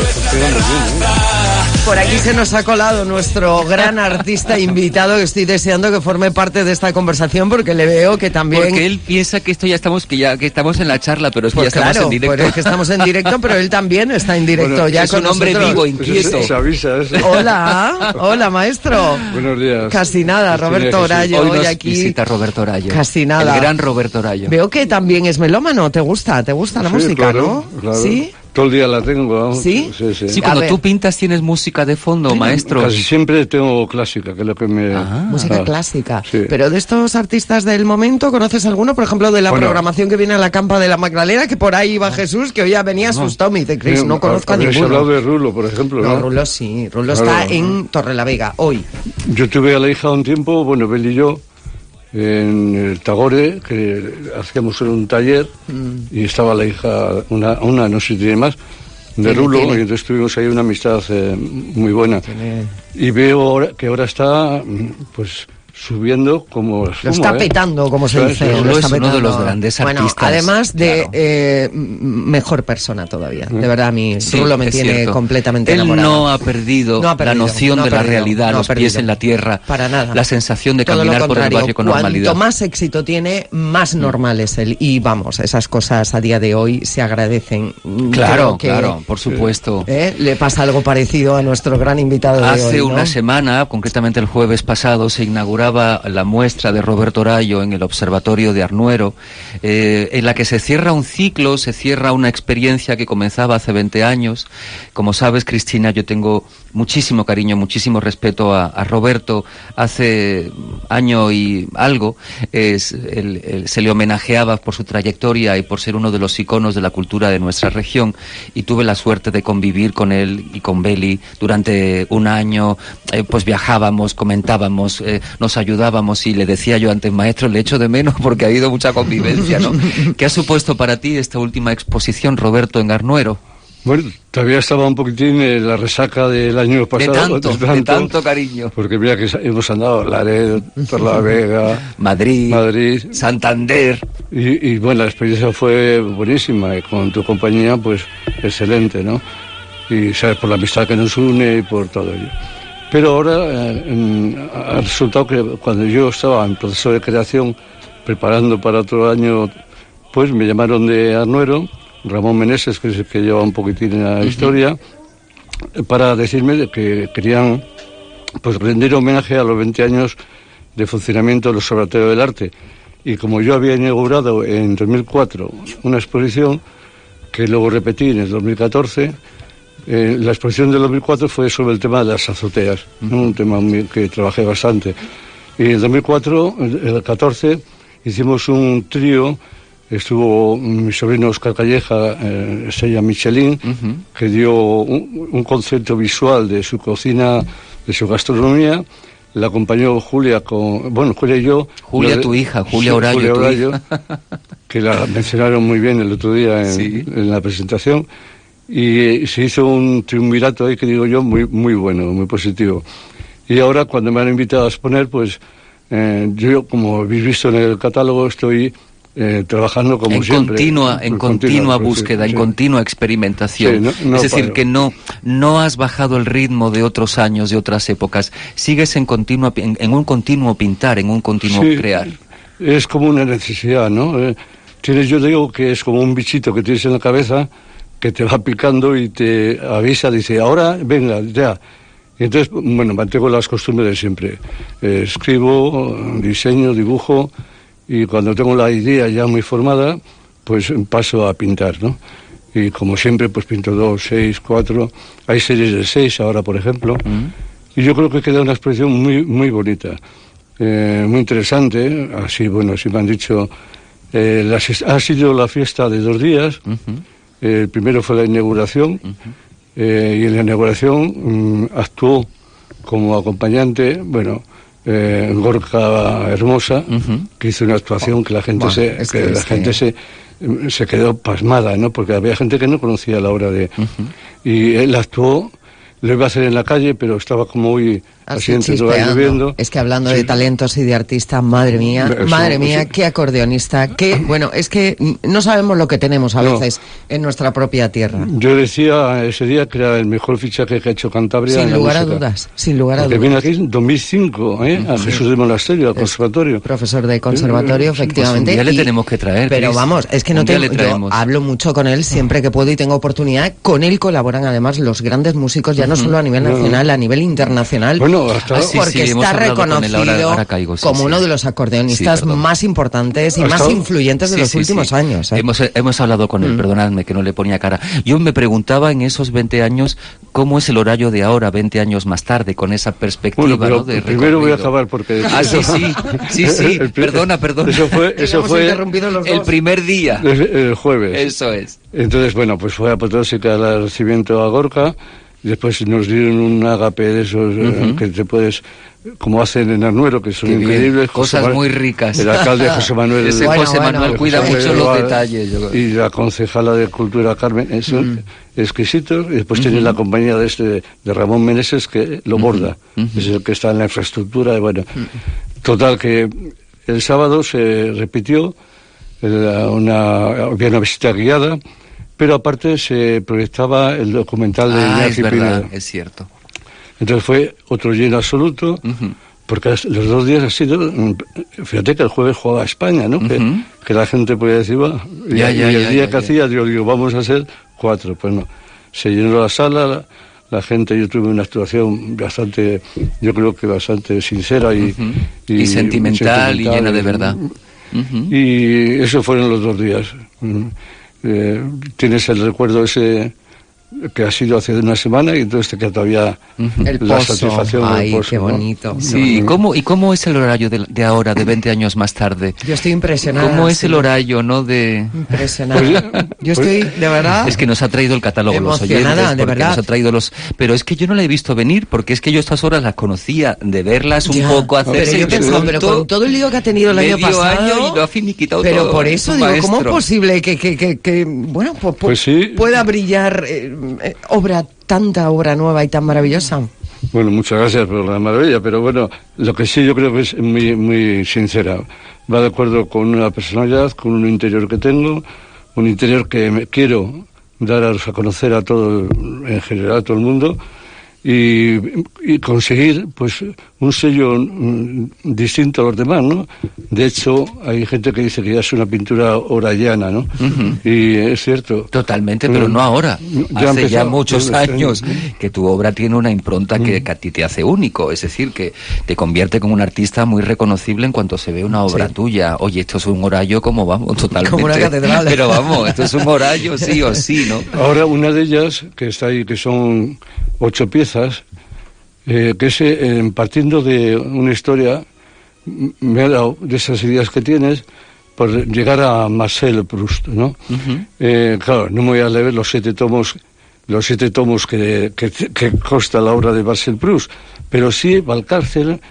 Por aquí se nos ha colado nuestro gran artista invitado, que estoy deseando que forme parte de esta conversación, porque le veo que también... Porque él piensa que esto ya estamos, que estamos en la charla, pero es que pues ya estamos en directo. Pues es que estamos en directo, pero él también está en directo. Bueno, ya es con un hombre nosotros. vivo, inquieto. Se avisa eso. Hola, maestro. Buenos días. Casi nada, Roberto Orayo, hoy aquí. Visita Roberto Orayo. Casi nada. El gran Roberto Orayo. Veo que también es melómano, ¿te gusta la música, claro, no? Claro. ¿Sí? Todo el día la tengo. ¿Sí? Sí, cuando tú pintas tienes música de fondo, maestro. Casi siempre tengo clásica, que es lo que me... Música clásica. Sí. Pero de estos artistas del momento, ¿conoces alguno? Por ejemplo, de la programación que viene a la Campa de la Magdalena, que por ahí iba Jesús, que hoy ya venía asustado, me dice, Cris, no conozco a ninguno. Habéis hablado de Rulo, por ejemplo, ¿no? Rulo sí. Rulo está en Torrelavega, hoy. Yo tuve a la hija un tiempo, Bel y yo, en el Tagore, que hacíamos un taller, y estaba la hija, una no sé si tiene más, de Rulo, y entonces tuvimos ahí una amistad muy buena. Y veo que ahora está, pues, subiendo como espuma, lo está petando, como se dice. Rulo es uno de los grandes artistas. Bueno, además de mejor persona todavía. De verdad, a mí Rulo me tiene completamente enamorado. Él no ha perdido la noción de la realidad, los pies en la tierra. Para nada. La sensación de caminar por el barrio con normalidad. Cuanto más éxito tiene, más normal es él. Y vamos, esas cosas a día de hoy se agradecen. Claro, por supuesto. Le pasa algo parecido a nuestro gran invitado de hoy. Hace una semana, concretamente el jueves pasado, se inauguraba la muestra de Roberto Orayo en el Observatorio de Arnuero, en la que se cierra un ciclo, se cierra una experiencia que comenzaba hace 20 años. Como sabes, Cristina, yo tengo muchísimo cariño, muchísimo respeto a Roberto. Hace año y algo se le homenajeaba por su trayectoria y por ser uno de los iconos de la cultura de nuestra región, y tuve la suerte de convivir con él y con Beli durante un año. Pues viajábamos, comentábamos, nos ayudábamos, y le decía yo antes, maestro, le echo de menos porque ha habido mucha convivencia, ¿no? ¿Qué ha supuesto para ti esta última exposición, Roberto, en Arnuero? Bueno, todavía estaba un poquitín en la resaca del año pasado. De tanto cariño. Porque mira que hemos andado Laredo, Torrelavega, Madrid, Santander. Y bueno, la experiencia fue buenísima, y con tu compañía, pues, excelente, ¿no? Y sabes, por la amistad que nos une y por todo ello. Pero ahora ha resultado que cuando yo estaba en proceso de creación, preparando para otro año, pues me llamaron de Arnuero, Ramón Meneses, que es el que lleva un poquitín en la historia, para decirme que querían, pues, rendir homenaje a los 20 años de funcionamiento del Observatorio del Arte. Y como yo había inaugurado en 2004 una exposición, que luego repetí en el 2014, la exposición del 2004 fue sobre el tema de las azoteas, ¿no? Un tema que trabajé bastante. Y en el 2004, el 14, hicimos un trío. Estuvo mi sobrino Oscar Calleja, Estrella Michelin, que dio un concepto visual de su cocina, de su gastronomía, la acompañó Julia Julia y yo. Julia, tu hija, Julia Horayo, tu hija. Que la mencionaron muy bien el otro día en la presentación. Y se hizo un triunvirato ahí que digo yo muy, muy bueno, muy positivo. Y ahora cuando me han invitado a exponer, pues yo, como habéis visto en el catálogo, estoy trabajando como siempre. En continua búsqueda, en continua experimentación. Sí, no es decir, paro. que no has bajado el ritmo de otros años, de otras épocas. Sigues en un continuo pintar, en un continuo crear. Es como una necesidad, ¿no? Yo digo que es como un bichito que tienes en la cabeza que te va picando y te avisa, dice, ahora, venga, ya. Y entonces, mantengo las costumbres de siempre. Escribo, diseño, dibujo, y cuando tengo la idea ya muy formada, pues paso a pintar, ¿no? Y como siempre, pues pinto 2, 6, 4. Hay series de 6 ahora, por ejemplo. Y yo creo que queda una expresión muy, muy bonita, muy interesante. Así me han dicho, ha sido la fiesta de 2 días. El primero fue la inauguración, y en la inauguración actuó como acompañante, Gorka Hermosa, que hizo una actuación que la gente se quedó pasmada, ¿no? Porque había gente que no conocía la obra de... Y él actuó, lo iba a hacer en la calle, pero estaba como muy... Así lloviendo. Es que hablando de talentos y de artistas, madre mía, qué acordeonista, es que no sabemos lo que tenemos a veces en nuestra propia tierra. Yo decía ese día que era el mejor fichaje que ha hecho Cantabria. Sin lugar a dudas. Porque viene aquí en 2005, a Jesús de Monasterio, al conservatorio. Profesor de conservatorio, efectivamente. Pues un día le tenemos que traer. Pero Chris. Vamos, es que no tengo, yo hablo mucho con él siempre que puedo y tengo oportunidad. Con él colaboran además los grandes músicos, ya no solo a nivel nacional, a nivel internacional. Porque está reconocido como uno de los acordeonistas más importantes y más influyentes de los últimos años. Hemos hablado con él, perdonadme que no le ponía cara. Yo me preguntaba en esos 20 años cómo es el horario de ahora, 20 años más tarde, con esa perspectiva, pero ¿no? De primero voy a acabar porque... sí, perdona. Eso fue el primer día. El jueves. Eso es. Entonces, pues fue apoteósica el recibimiento a Gorka. Después nos dieron un ágape de esos que te puedes, como hacen en Arnuero, que son increíbles. Cosas muy ricas. El alcalde José Manuel. José Manuel cuida mucho los detalles. Y la concejala de Cultura Carmen, son exquisitos. Y después tiene la compañía de Ramón Meneses, que lo borda. Es el que está en la infraestructura. Total, que el sábado se repitió, había una visita guiada. Pero aparte se proyectaba el documental de Iñaki Pinedo. Es cierto. Entonces fue otro lleno absoluto, porque los 2 días ha sido... Fíjate que el jueves jugaba España, ¿no? Que la gente podía decir, y el día que hacía, yo digo, vamos a hacer 4. Pues no, se llenó la sala, la gente, yo tuve una actuación bastante, yo creo que bastante sincera y sentimental y llena de verdad. Y eso fueron los 2 días. Tienes el recuerdo ese que ha sido hace una semana y entonces te queda todavía la satisfacción del pozo. Qué bonito. Sí, ¿y cómo es el horario de ahora, de 20 años más tarde? Yo estoy impresionada. ¿Cómo es el horario, no? Impresionada. Yo estoy, de verdad... Es que nos ha traído el catálogo los oyentes, de verdad. Nos ha traído pero es que yo no la he visto venir, porque es que yo estas horas las conocía, de verlas un poco hacerse. Pero yo pensaba, pero con todo el lío que ha tenido el año pasado... y lo ha finiquitado pero todo. Por eso digo, ¿cómo es posible que pueda brillar... tanta obra nueva y tan maravillosa? Bueno, muchas gracias por la maravilla, pero lo que sí yo creo que es muy, muy sincera. Va de acuerdo con una personalidad, con un interior que tengo, un interior que quiero dar a conocer a todo, en general a todo el mundo, y conseguir un sello distinto a los demás, ¿no? De hecho, hay gente que dice que ya es una pintura orayana, ¿no? Y es cierto. Totalmente, pero no ahora. Hace ya muchos años que tu obra tiene una impronta que a ti te hace único, es decir, que te convierte como un artista muy reconocible en cuanto se ve una obra tuya. Oye, esto es un orayo totalmente. Como una catedral. Pero esto es un orayo sí o sí, ¿no? Ahora una de ellas, que está ahí, que son 8 piezas, que es partiendo de una historia, me ha dado de esas ideas que tienes por llegar a Marcel Proust, ¿no? Claro, no me voy a leer los 7 tomos que consta la obra de Marcel Proust, pero sí Valcárcel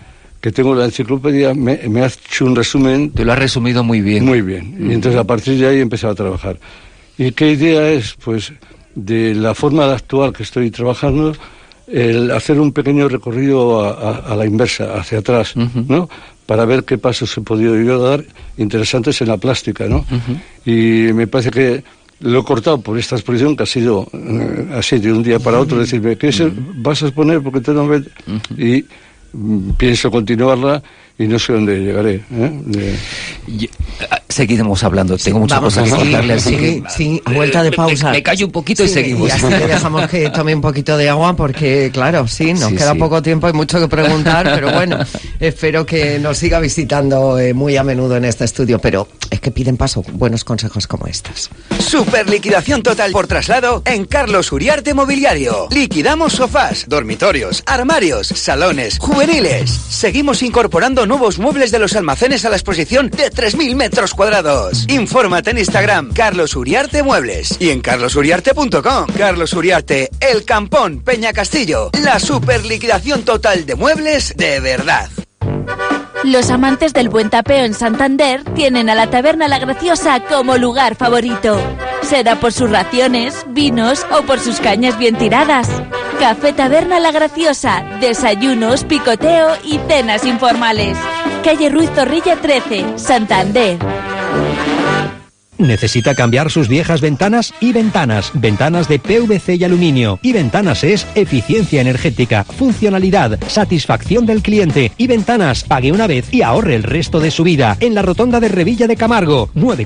que tengo la enciclopedia, me ha hecho un resumen. Te lo has resumido muy bien. Muy bien. Y entonces a partir de ahí he empezado a trabajar. ¿Y qué idea es? Pues de la forma actual que estoy trabajando, el hacer un pequeño recorrido a la inversa, hacia atrás, ¿no? Para ver qué pasos he podido yo dar interesantes en la plástica, ¿no? Y me parece que lo he cortado por esta exposición que ha sido así de un día para otro, decirme, ¿qué vas a exponer? Porque te no ves. Y pienso continuarla y no sé dónde llegaré. Seguiremos hablando, tengo muchas cosas que contarle, así que... Sí, a vuelta de pausa. Me callo un poquito y seguimos. Y así le dejamos que tome un poquito de agua porque, claro, nos queda poco tiempo, hay mucho que preguntar, pero bueno, espero que nos siga visitando muy a menudo en este estudio, pero es que piden paso buenos consejos como estos. Super liquidación total por traslado en Carlos Uriarte Mobiliario. Liquidamos sofás, dormitorios, armarios, salones, juveniles. Seguimos incorporando nuevos muebles de los almacenes a la exposición de 3.000 metros cuadrados. Infórmate en Instagram, Carlos Uriarte Muebles, y en carlosuriarte.com. Carlos Uriarte, El Campón, Peña Castillo. La super liquidación total de muebles de verdad. Los amantes del buen tapeo en Santander tienen a la Taberna La Graciosa como lugar favorito. Será por sus raciones, vinos o por sus cañas bien tiradas. Café Taberna La Graciosa, desayunos, picoteo y cenas informales. Calle Ruiz Zorrilla 13, Santander. ¿Necesita cambiar sus viejas ventanas? Y Ventanas, ventanas de PVC y aluminio. Y Ventanas es eficiencia energética, funcionalidad, satisfacción del cliente. Y Ventanas, pague una vez y ahorre el resto de su vida. En la rotonda de Revilla de Camargo,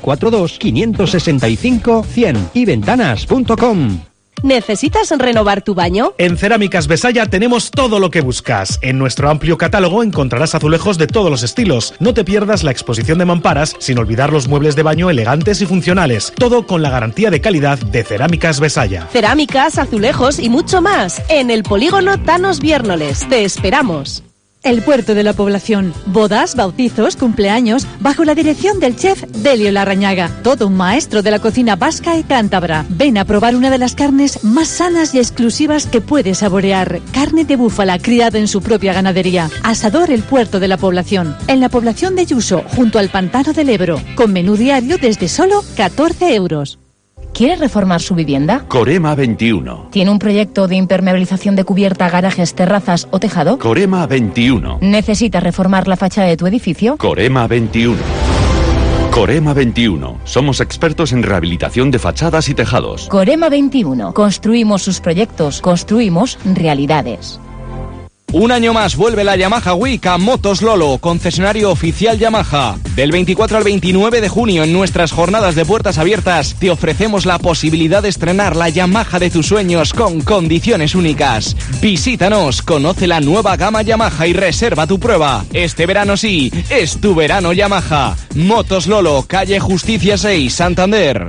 942-565-100. yventanas.com. ¿Necesitas renovar tu baño? En Cerámicas Besaya tenemos todo lo que buscas. En nuestro amplio catálogo encontrarás azulejos de todos los estilos. No te pierdas la exposición de mamparas, sin olvidar los muebles de baño elegantes y funcionales. Todo con la garantía de calidad de Cerámicas Besaya. Cerámicas, azulejos y mucho más. En el polígono Thanos Viérnoles. Te esperamos. El Puerto de la Población. Bodas, bautizos, cumpleaños, bajo la dirección del chef Delio Larrañaga. Todo un maestro de la cocina vasca y cántabra. Ven a probar una de las carnes más sanas y exclusivas que puedes saborear. Carne de búfala criada en su propia ganadería. Asador El Puerto de la Población. En la población de Yuso, junto al Pantano del Ebro. Con menú diario desde solo 14 euros. ¿Quiere reformar su vivienda? Corema 21. ¿Tiene un proyecto de impermeabilización de cubierta, garajes, terrazas o tejado? Corema 21. ¿Necesita reformar la fachada de tu edificio? Corema 21. Corema 21. Somos expertos en rehabilitación de fachadas y tejados. Corema 21. Construimos sus proyectos, construimos realidades. Un año más vuelve la Yamaha Week a Motos Lolo, concesionario oficial Yamaha. Del 24 al 29 de junio, en nuestras jornadas de puertas abiertas, te ofrecemos la posibilidad de estrenar la Yamaha de tus sueños con condiciones únicas. Visítanos, conoce la nueva gama Yamaha y reserva tu prueba. Este verano sí, es tu verano Yamaha. Motos Lolo, calle Justicia 6, Santander.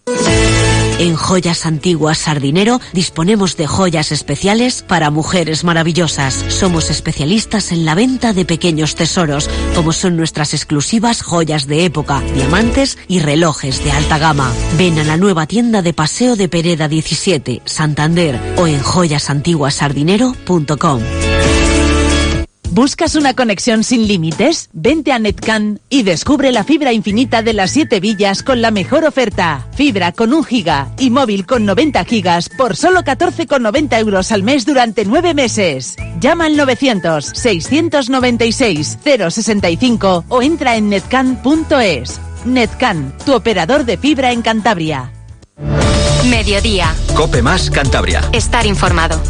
En Joyas Antiguas Sardinero disponemos de joyas especiales para mujeres maravillosas. Somos especialistas en la venta de pequeños tesoros, como son nuestras exclusivas joyas de época, diamantes y relojes de alta gama. Ven a la nueva tienda de Paseo de Pereda 17, Santander, o en joyasantiguasardinero.com. ¿Buscas una conexión sin límites? Vente a Netcan y descubre la fibra infinita de las 7 villas con la mejor oferta. Fibra con 1 giga y móvil con 90 gigas por solo 14,90 euros al mes durante 9 meses. Llama al 900-696-065 o entra en netcan.es. Netcan, tu operador de fibra en Cantabria. Mediodía. Cope Más Cantabria. Estar informado.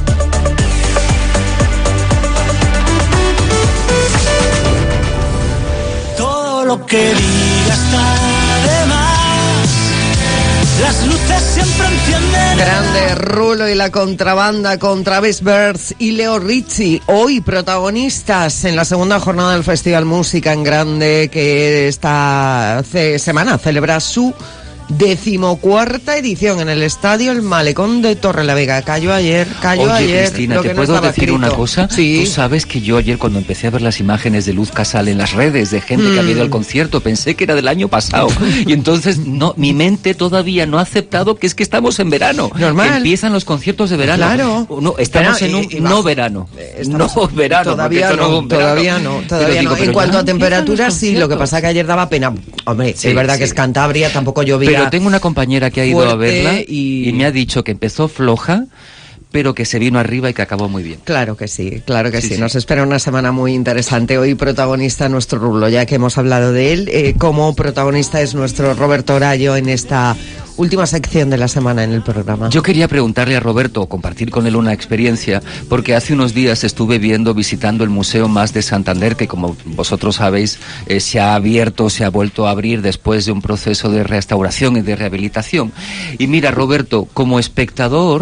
Lo que diga está de más. Las luces siempre encienden. Grande Rulo y la contrabanda con Travis Birds y Leo Rizzi, hoy protagonistas en la segunda jornada del Festival Música en Grande, que esta semana celebra su 14ª edición en el Estadio El Malecón de Torrelavega. Cayó ayer. Oye, Cristina, ¿te puedo decir una cosa? Sí. Tú sabes que yo ayer, cuando empecé a ver las imágenes de Luz Casal en las redes, de gente que había ido al concierto, pensé que era del año pasado. Y entonces, no, mi mente todavía no ha aceptado que es que estamos en verano. Normal. Que empiezan los conciertos de verano. Claro. No, estamos en un no verano. No verano. Todavía no. En cuanto a temperaturas, sí, lo que pasa que ayer daba pena. Hombre, es verdad que es Cantabria, tampoco llovía. Pero tengo una compañera que ha ido a verla y me ha dicho que empezó floja, pero que se vino arriba y que acabó muy bien. Claro que sí. Nos espera una semana muy interesante. Hoy protagonista nuestro Rulo, ya que hemos hablado de él. Como protagonista es nuestro Roberto Horayo en esta última sección de la semana en el programa. Yo quería preguntarle a Roberto, compartir con él una experiencia, porque hace unos días estuve visitando el Museo Mas de Santander, que como vosotros sabéis, se ha vuelto a abrir después de un proceso de restauración y de rehabilitación. Y mira, Roberto, como espectador,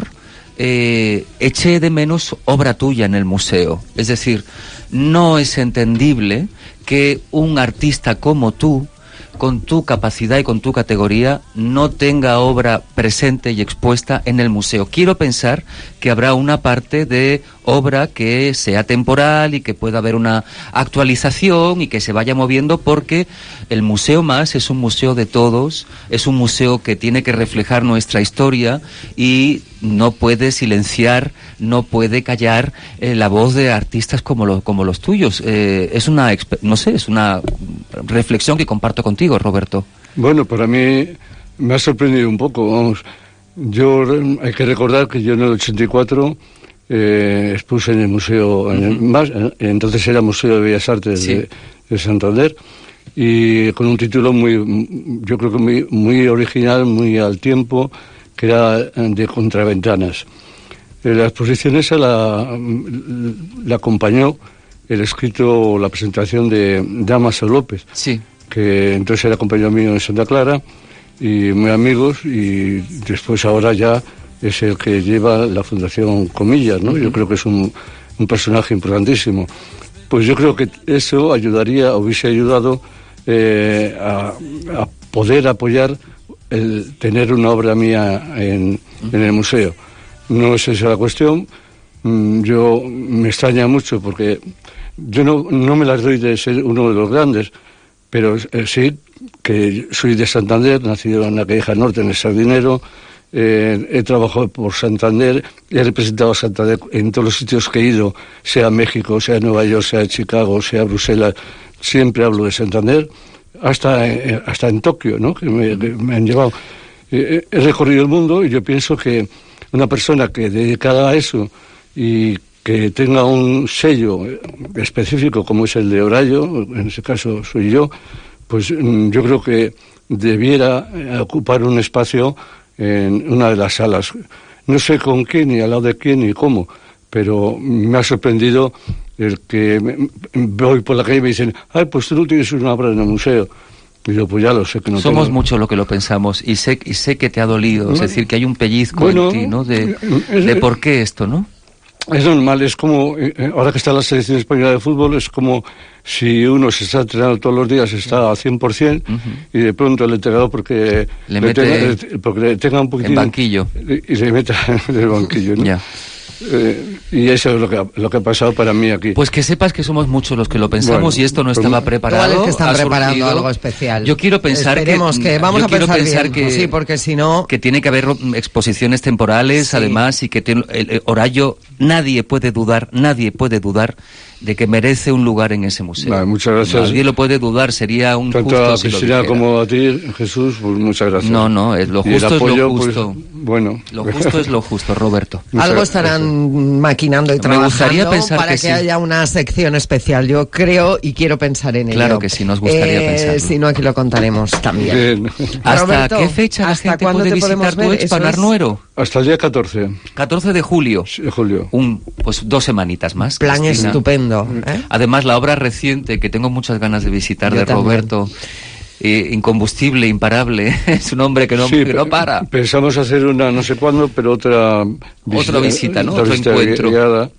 eché de menos obra tuya en el museo. Es decir, no es entendible que un artista como tú, con tu capacidad y con tu categoría, no tenga obra presente y expuesta en el museo. Quiero pensar que habrá una parte de obra que sea temporal y que pueda haber una actualización y que se vaya moviendo, porque el Museo Mas es un museo de todos, es un museo que tiene que reflejar nuestra historia y no puede silenciar, no puede callar la voz de artistas como los tuyos. Es una reflexión que comparto contigo, Roberto. Bueno, para mí me ha sorprendido un poco, vamos. Hay que recordar que yo en el 84 expuse en el museo, entonces era Museo de Bellas Artes de Santander, y con un título yo creo que muy original, muy al tiempo, que era de Contraventanas. La exposición esa la acompañó el escrito, la presentación de Dámaso López, que entonces era compañero mío en Santa Clara, y muy amigos, y después ahora ya es el que lleva la Fundación Comillas, ¿no? Yo creo que es un personaje importantísimo. Pues yo creo que eso hubiese ayudado a poder apoyar el tener una obra mía en el museo. No es esa la cuestión. Yo me extraña mucho porque yo no me las doy de ser uno de los grandes, pero sí que soy de Santander, nacido en la Calleja Norte, en el Sardinero. He trabajado por Santander, he representado a Santander en todos los sitios que he ido, sea México, sea Nueva York, sea Chicago, sea Bruselas, siempre hablo de Santander, hasta en Tokio, ¿no? que me han llevado. He recorrido el mundo y yo pienso que una persona que dedicada a eso y que tenga un sello específico como es el de Horayo, en ese caso soy yo, pues yo creo que debiera ocupar un espacio en una de las salas. No sé con quién, ni al lado de quién, ni cómo, pero me ha sorprendido el que voy por la calle y me dicen, ay, pues tú no tienes una obra en el museo. Y yo, pues ya lo sé que no Somos tengo. Mucho lo que lo pensamos y sé que te ha dolido, es decir, que hay un pellizco en ti, ¿no? De por qué esto, ¿no? Es normal, es como, ahora que está la selección española de fútbol, es como si uno se está entrenando todos los días, está al 100%, y de pronto el entrenador porque le tenga un poquitín... En banquillo. Y le meta en el banquillo, ¿no? Ya. Y eso es lo que ha pasado para mí aquí. Pues que sepas que somos muchos los que lo pensamos, bueno, y esto no estaba preparado. Igual es que están preparando algo especial. Yo quiero pensar que sí, porque si no... Que tiene que haber exposiciones temporales, sí. Además, y que el Horayo, nadie puede dudar de que merece un lugar en ese museo. Vale, muchas gracias. Nadie lo puede dudar, sería un tanto justo a Cristina como a ti, Jesús, pues muchas gracias. No, es lo justo, apoyo, es lo justo. Pues, bueno. Lo justo es lo justo, Roberto. Algo estarán maquinando y trabajando. Me gustaría pensar para que haya una sección especial. Yo creo y quiero pensar en ello. Claro que sí, nos gustaría pensarlo. Si no, aquí lo contaremos también. ¿Hasta Roberto, qué fecha la gente puede visitar tu Expo en Arnuero? Hasta el día 14. 14 de julio. Sí, julio. Pues 2 semanitas más. Plan Cristina. Estupendo. Además, la obra reciente que tengo muchas ganas de visitar de Roberto, Incombustible, Imparable, es un hombre que no para. Pensamos hacer una no sé cuándo, pero otra visita, ¿no? Otro encuentro. Guiada,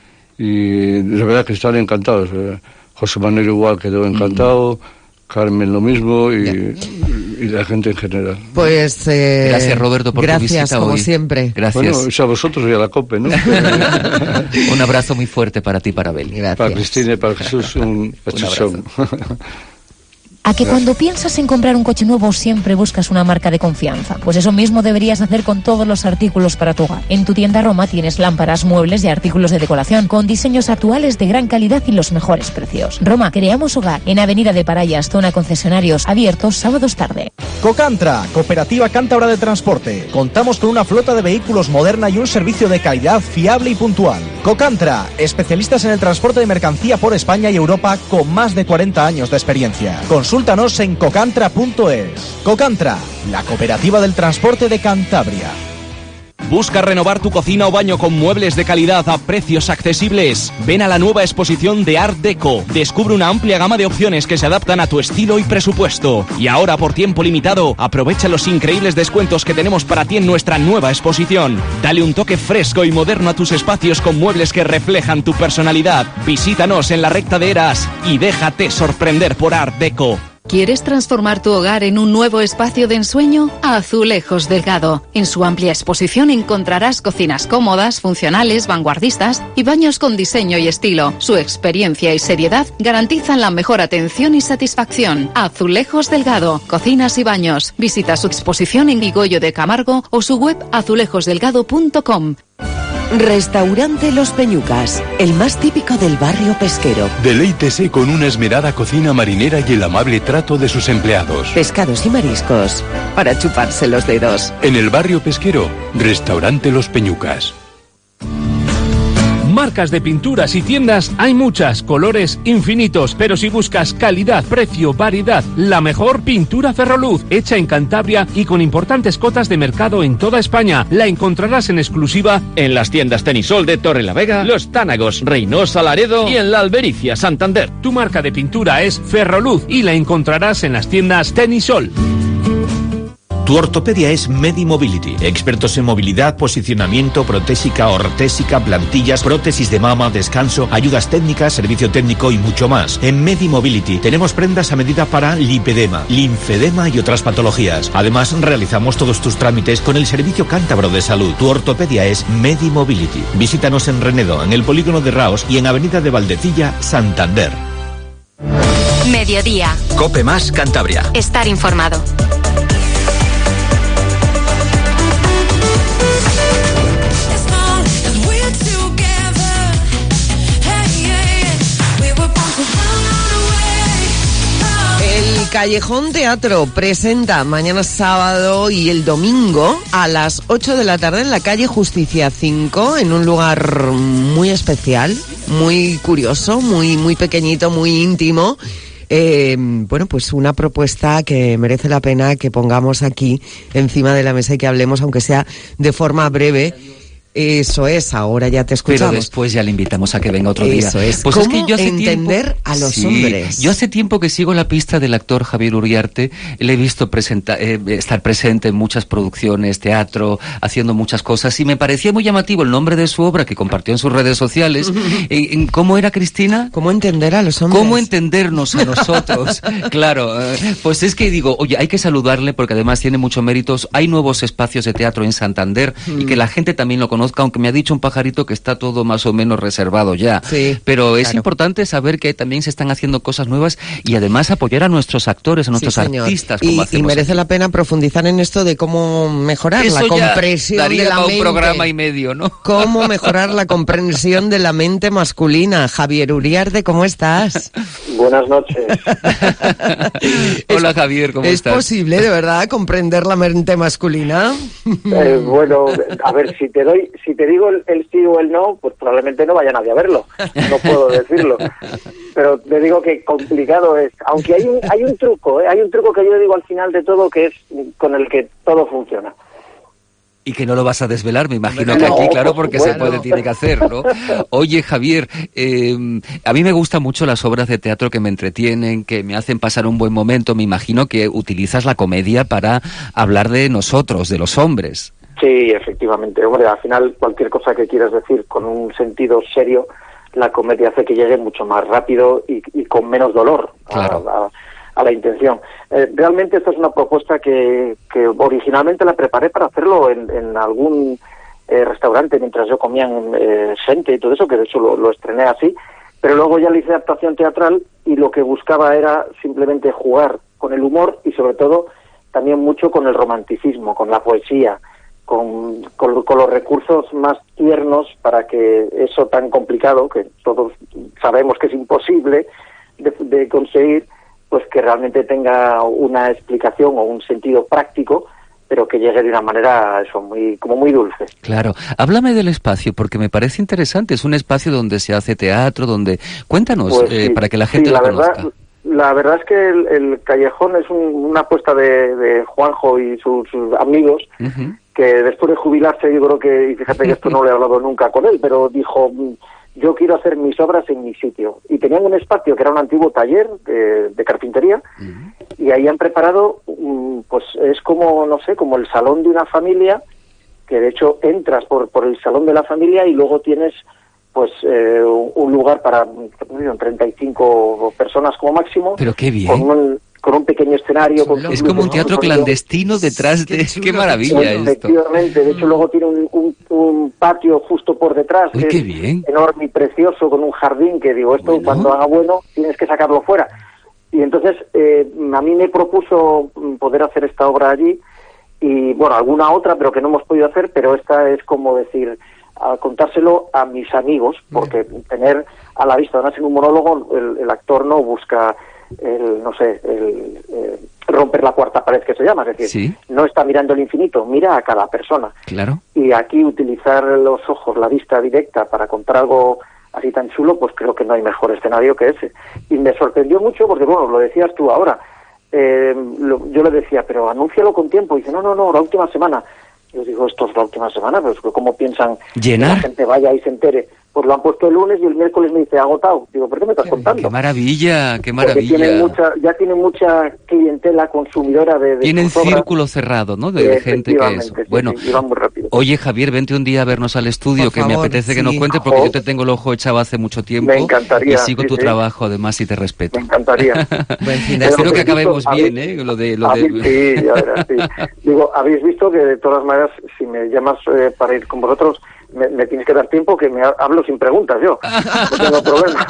y la verdad que están encantados. José Manuel igual quedó encantado, Carmen lo mismo, y y la gente en general. Pues gracias, Roberto, por tu visita como hoy. Siempre. Gracias. Bueno, es a vosotros y a la COPE, ¿no? Un abrazo muy fuerte para ti, para Beli. Gracias. Para Cristina y para Jesús, un abrazo. ¿A que cuando piensas en comprar un coche nuevo siempre buscas una marca de confianza? Pues eso mismo deberías hacer con todos los artículos para tu hogar. En tu tienda Roma tienes lámparas, muebles y artículos de decoración con diseños actuales de gran calidad y los mejores precios. Roma, creamos hogar en Avenida de Parayas, zona concesionarios, abiertos sábados tarde. Cocantra, Cooperativa Cántabra de Transporte. Contamos con una flota de vehículos moderna y un servicio de calidad fiable y puntual. Cocantra, especialistas en el transporte de mercancía por España y Europa con más de 40 años de experiencia. Consúltanos en cocantra.es. Cocantra, la cooperativa del transporte de Cantabria. ¿Busca renovar tu cocina o baño con muebles de calidad a precios accesibles? Ven a la nueva exposición de Art Deco. Descubre una amplia gama de opciones que se adaptan a tu estilo y presupuesto. Y ahora, por tiempo limitado, aprovecha los increíbles descuentos que tenemos para ti en nuestra nueva exposición. Dale un toque fresco y moderno a tus espacios con muebles que reflejan tu personalidad. Visítanos en la recta de Eras y déjate sorprender por Art Deco. ¿Quieres transformar tu hogar en un nuevo espacio de ensueño? Azulejos Delgado. En su amplia exposición encontrarás cocinas cómodas, funcionales, vanguardistas y baños con diseño y estilo. Su experiencia y seriedad garantizan la mejor atención y satisfacción. Azulejos Delgado. Cocinas y baños. Visita su exposición en Vigoyo de Camargo o su web azulejosdelgado.com. Restaurante Los Peñucas, el más típico del barrio pesquero. Deleítese con una esmerada cocina marinera y el amable trato de sus empleados. Pescados y mariscos, para chuparse los dedos. En el barrio pesquero, Restaurante Los Peñucas. Marcas de pinturas y tiendas hay muchas, colores infinitos, pero si buscas calidad, precio, variedad, la mejor pintura Ferroluz, hecha en Cantabria y con importantes cotas de mercado en toda España. La encontrarás en exclusiva en las tiendas Tenisol de Torrelavega, Los Tánagos, Reynosa, Laredo y en la Albericia, Santander. Tu marca de pintura es Ferroluz y la encontrarás en las tiendas Tenisol. Tu ortopedia es Medimobility. Expertos en movilidad, posicionamiento, protésica, ortésica, plantillas, prótesis de mama, descanso, ayudas técnicas, servicio técnico y mucho más. En Medimobility tenemos prendas a medida para lipedema, linfedema y otras patologías. Además, realizamos todos tus trámites con el Servicio Cántabro de Salud. Tu ortopedia es Medimobility. Visítanos en Renedo, en el Polígono de Raos y en Avenida de Valdecilla, Santander. Mediodía. Cope Más Cantabria. Estar informado. Callejón Teatro presenta mañana sábado y el domingo a las 8 de la tarde en la calle Justicia 5, en un lugar muy especial, muy curioso, muy pequeñito, muy íntimo. Bueno, pues una propuesta que merece la pena que pongamos aquí encima de la mesa y que hablemos, aunque sea de forma breve. Eso es, ahora ya te escuchamos. Pero después ya le invitamos a que venga otro día. Eso es. Pues ¿Cómo es que yo hace entender tiempo, a los hombres? Yo hace tiempo que sigo la pista del actor Javier Uriarte. Le he visto estar presente en muchas producciones, teatro, haciendo muchas cosas, y me parecía muy llamativo el nombre de su obra que compartió en sus redes sociales. ¿Cómo era, Cristina? ¿Cómo entender a los hombres? ¿Cómo entendernos a nosotros? Claro, pues es que digo, oye, hay que saludarle porque además tiene muchos méritos. Hay nuevos espacios de teatro en Santander y que la gente también lo conozca, aunque me ha dicho un pajarito que está todo más o menos reservado ya. Sí, pero es importante saber que también se están haciendo cosas nuevas y además apoyar a nuestros actores, a nuestros artistas. Y merece la pena profundizar en esto de cómo mejorar la comprensión de la mente. Un programa y medio, ¿no? Cómo mejorar la comprensión de la mente masculina. Javier Uriarte, ¿cómo estás? Buenas noches. Hola, Javier, ¿cómo estás? ¿Es posible, de verdad, comprender la mente masculina? Bueno, a ver, si te digo el sí o el no, pues probablemente no vaya nadie a verlo. No puedo decirlo. Pero te digo que complicado es. Aunque hay un truco, hay un truco que yo digo al final de todo, que es con el que todo funciona. Y que no lo vas a desvelar, me imagino que aquí, claro, porque se tiene que hacer, ¿no? Oye, Javier, a mí me gustan mucho las obras de teatro que me entretienen, que me hacen pasar un buen momento. Me imagino que utilizas la comedia para hablar de nosotros, de los hombres. Sí, efectivamente. Hombre, al final cualquier cosa que quieras decir con un sentido serio, la comedia hace que llegue mucho más rápido y con menos dolor claro. a la intención. Realmente esta es una propuesta que originalmente la preparé para hacerlo en algún restaurante mientras yo comía en gente y todo eso, que de hecho lo estrené así, pero luego ya le hice adaptación teatral y lo que buscaba era simplemente jugar con el humor y sobre todo también mucho con el romanticismo, con la poesía, con los recursos más tiernos para que eso tan complicado, que todos sabemos que es imposible de conseguir, pues que realmente tenga una explicación o un sentido práctico, pero que llegue de una manera muy dulce. Claro. Háblame del espacio, porque me parece interesante. Es un espacio donde se hace teatro, donde... Cuéntanos, Pues sí, para que la gente sí, lo conozca. La verdad es que el Callejón es una apuesta de Juanjo y sus amigos, que después de jubilarse, yo creo que, y fíjate que esto no lo he hablado nunca con él, pero dijo, yo quiero hacer mis obras en mi sitio. Y tenían un espacio que era un antiguo taller de carpintería, y ahí han preparado, pues es como, no sé, como el salón de una familia, que de hecho entras por el salón de la familia y luego tienes pues un lugar para 35 personas como máximo. Pero qué bien. Con un pequeño escenario. Es como un teatro clandestino detrás de... ¡Qué maravilla esto! Efectivamente, de hecho luego tiene un patio justo por detrás, Uy, que qué es bien. enorme y precioso, con un jardín que digo, esto cuando haga bueno tienes que sacarlo fuera. Y entonces a mí me propuso poder hacer esta obra allí, y bueno, alguna otra, pero que no hemos podido hacer, pero esta es como decir, a contárselo a mis amigos, porque tener a la vista, además en un monólogo, el actor no busca romper la cuarta pared, que se llama, es decir, no está mirando el infinito, mira a cada persona. Claro. Y aquí utilizar los ojos, la vista directa para contar algo así tan chulo, pues creo que no hay mejor escenario que ese. Y me sorprendió mucho porque, bueno, lo decías tú ahora, yo le decía, pero anúncialo con tiempo. Y dice, no, la última semana. Yo digo, esto es la última semana, pero ¿cómo piensan ¿llenar? Que la gente vaya y se entere? Pues lo han puesto el lunes y el miércoles me dice, agotado. Digo, ¿por qué me estás contando? ¡Qué maravilla, qué maravilla! Ya tienen mucha clientela consumidora de tienen círculo cerrado, ¿no? De gente que es... Bueno, y van muy rápido. Oye, Javier, vente un día a vernos al estudio, Por que favor, me apetece que nos cuentes, porque yo te tengo el ojo echado hace mucho tiempo. Me encantaría. Y sigo tu trabajo, además, y te respeto. Me encantaría. Buen fin de Espero que acabemos bien, ¿eh? Sí, ya verás, sí. Digo, habéis visto que de todas maneras, si me llamas para ir con vosotros, me tienes que dar tiempo, que me hablo sin preguntas yo. No tengo problema.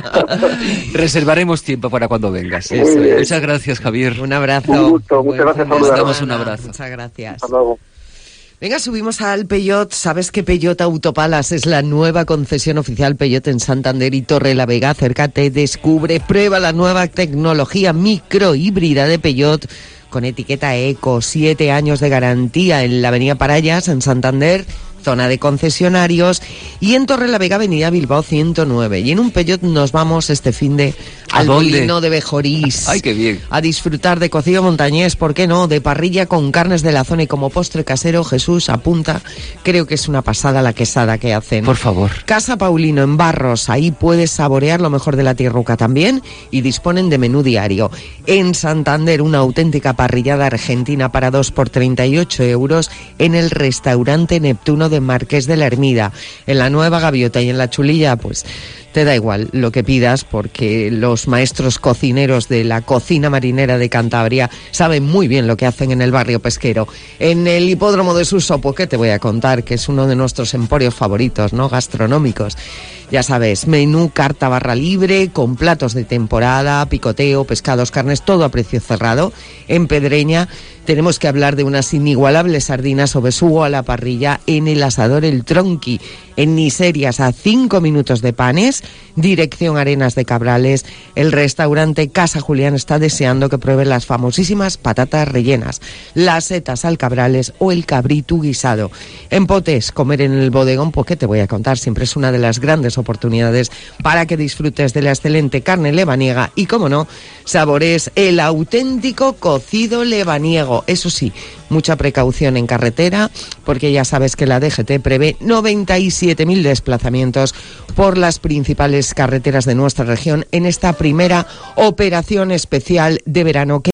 Reservaremos tiempo para cuando vengas. Muchas gracias, Javier. Un abrazo. Un gusto, muchas gracias. Nos damos un abrazo. Muchas gracias. Hasta luego. Venga, subimos al Peugeot. ¿Sabes que Peugeot Autopalas es la nueva concesión oficial Peugeot en Santander y Torrelavega? Acércate, descubre, prueba la nueva tecnología microhíbrida de Peugeot con etiqueta Eco, 7 años de garantía en la avenida Parayas, en Santander, zona de concesionarios, y en Torrelavega, avenida Bilbao 109. Y en un Peugeot nos vamos este finde al Molino de Bejorís. ¡Ay, qué bien! A disfrutar de cocido montañés, ¿por qué no? De parrilla con carnes de la zona y como postre casero. Jesús, apunta, creo que es una pasada la quesada que hacen. Por favor. Casa Paulino en Barros, ahí puedes saborear lo mejor de la tierruca también, y disponen de menú diario. En Santander, una auténtica parrillada argentina para 2 por 38 euros en el restaurante Neptuno de Marqués de la Ermida. En la Nueva Gaviota y en la Chulilla, pues te da igual lo que pidas, porque los maestros cocineros de la cocina marinera de Cantabria saben muy bien lo que hacen en el barrio pesquero. En el hipódromo de Suso, pues qué te voy a contar, que es uno de nuestros emporios favoritos, ¿no? Gastronómicos. Ya sabes, menú carta barra libre, con platos de temporada, picoteo, pescados, carnes, todo a precio cerrado. En Pedreña tenemos que hablar de unas inigualables sardinas o besugo a la parrilla en el asador El Tronqui. En Niserias, a 5 minutos de Panes, dirección Arenas de Cabrales, el restaurante Casa Julián está deseando que prueben las famosísimas patatas rellenas, las setas al Cabrales o el cabrito guisado. En Potes, comer en el bodegón, pues qué te voy a contar, siempre es una de las grandes oportunidades para que disfrutes de la excelente carne lebaniega y, como no, sabores el auténtico cocido lebaniego. Eso sí, mucha precaución en carretera, porque ya sabes que la DGT prevé 97.000 desplazamientos por las principales carreteras de nuestra región en esta primera operación especial de verano que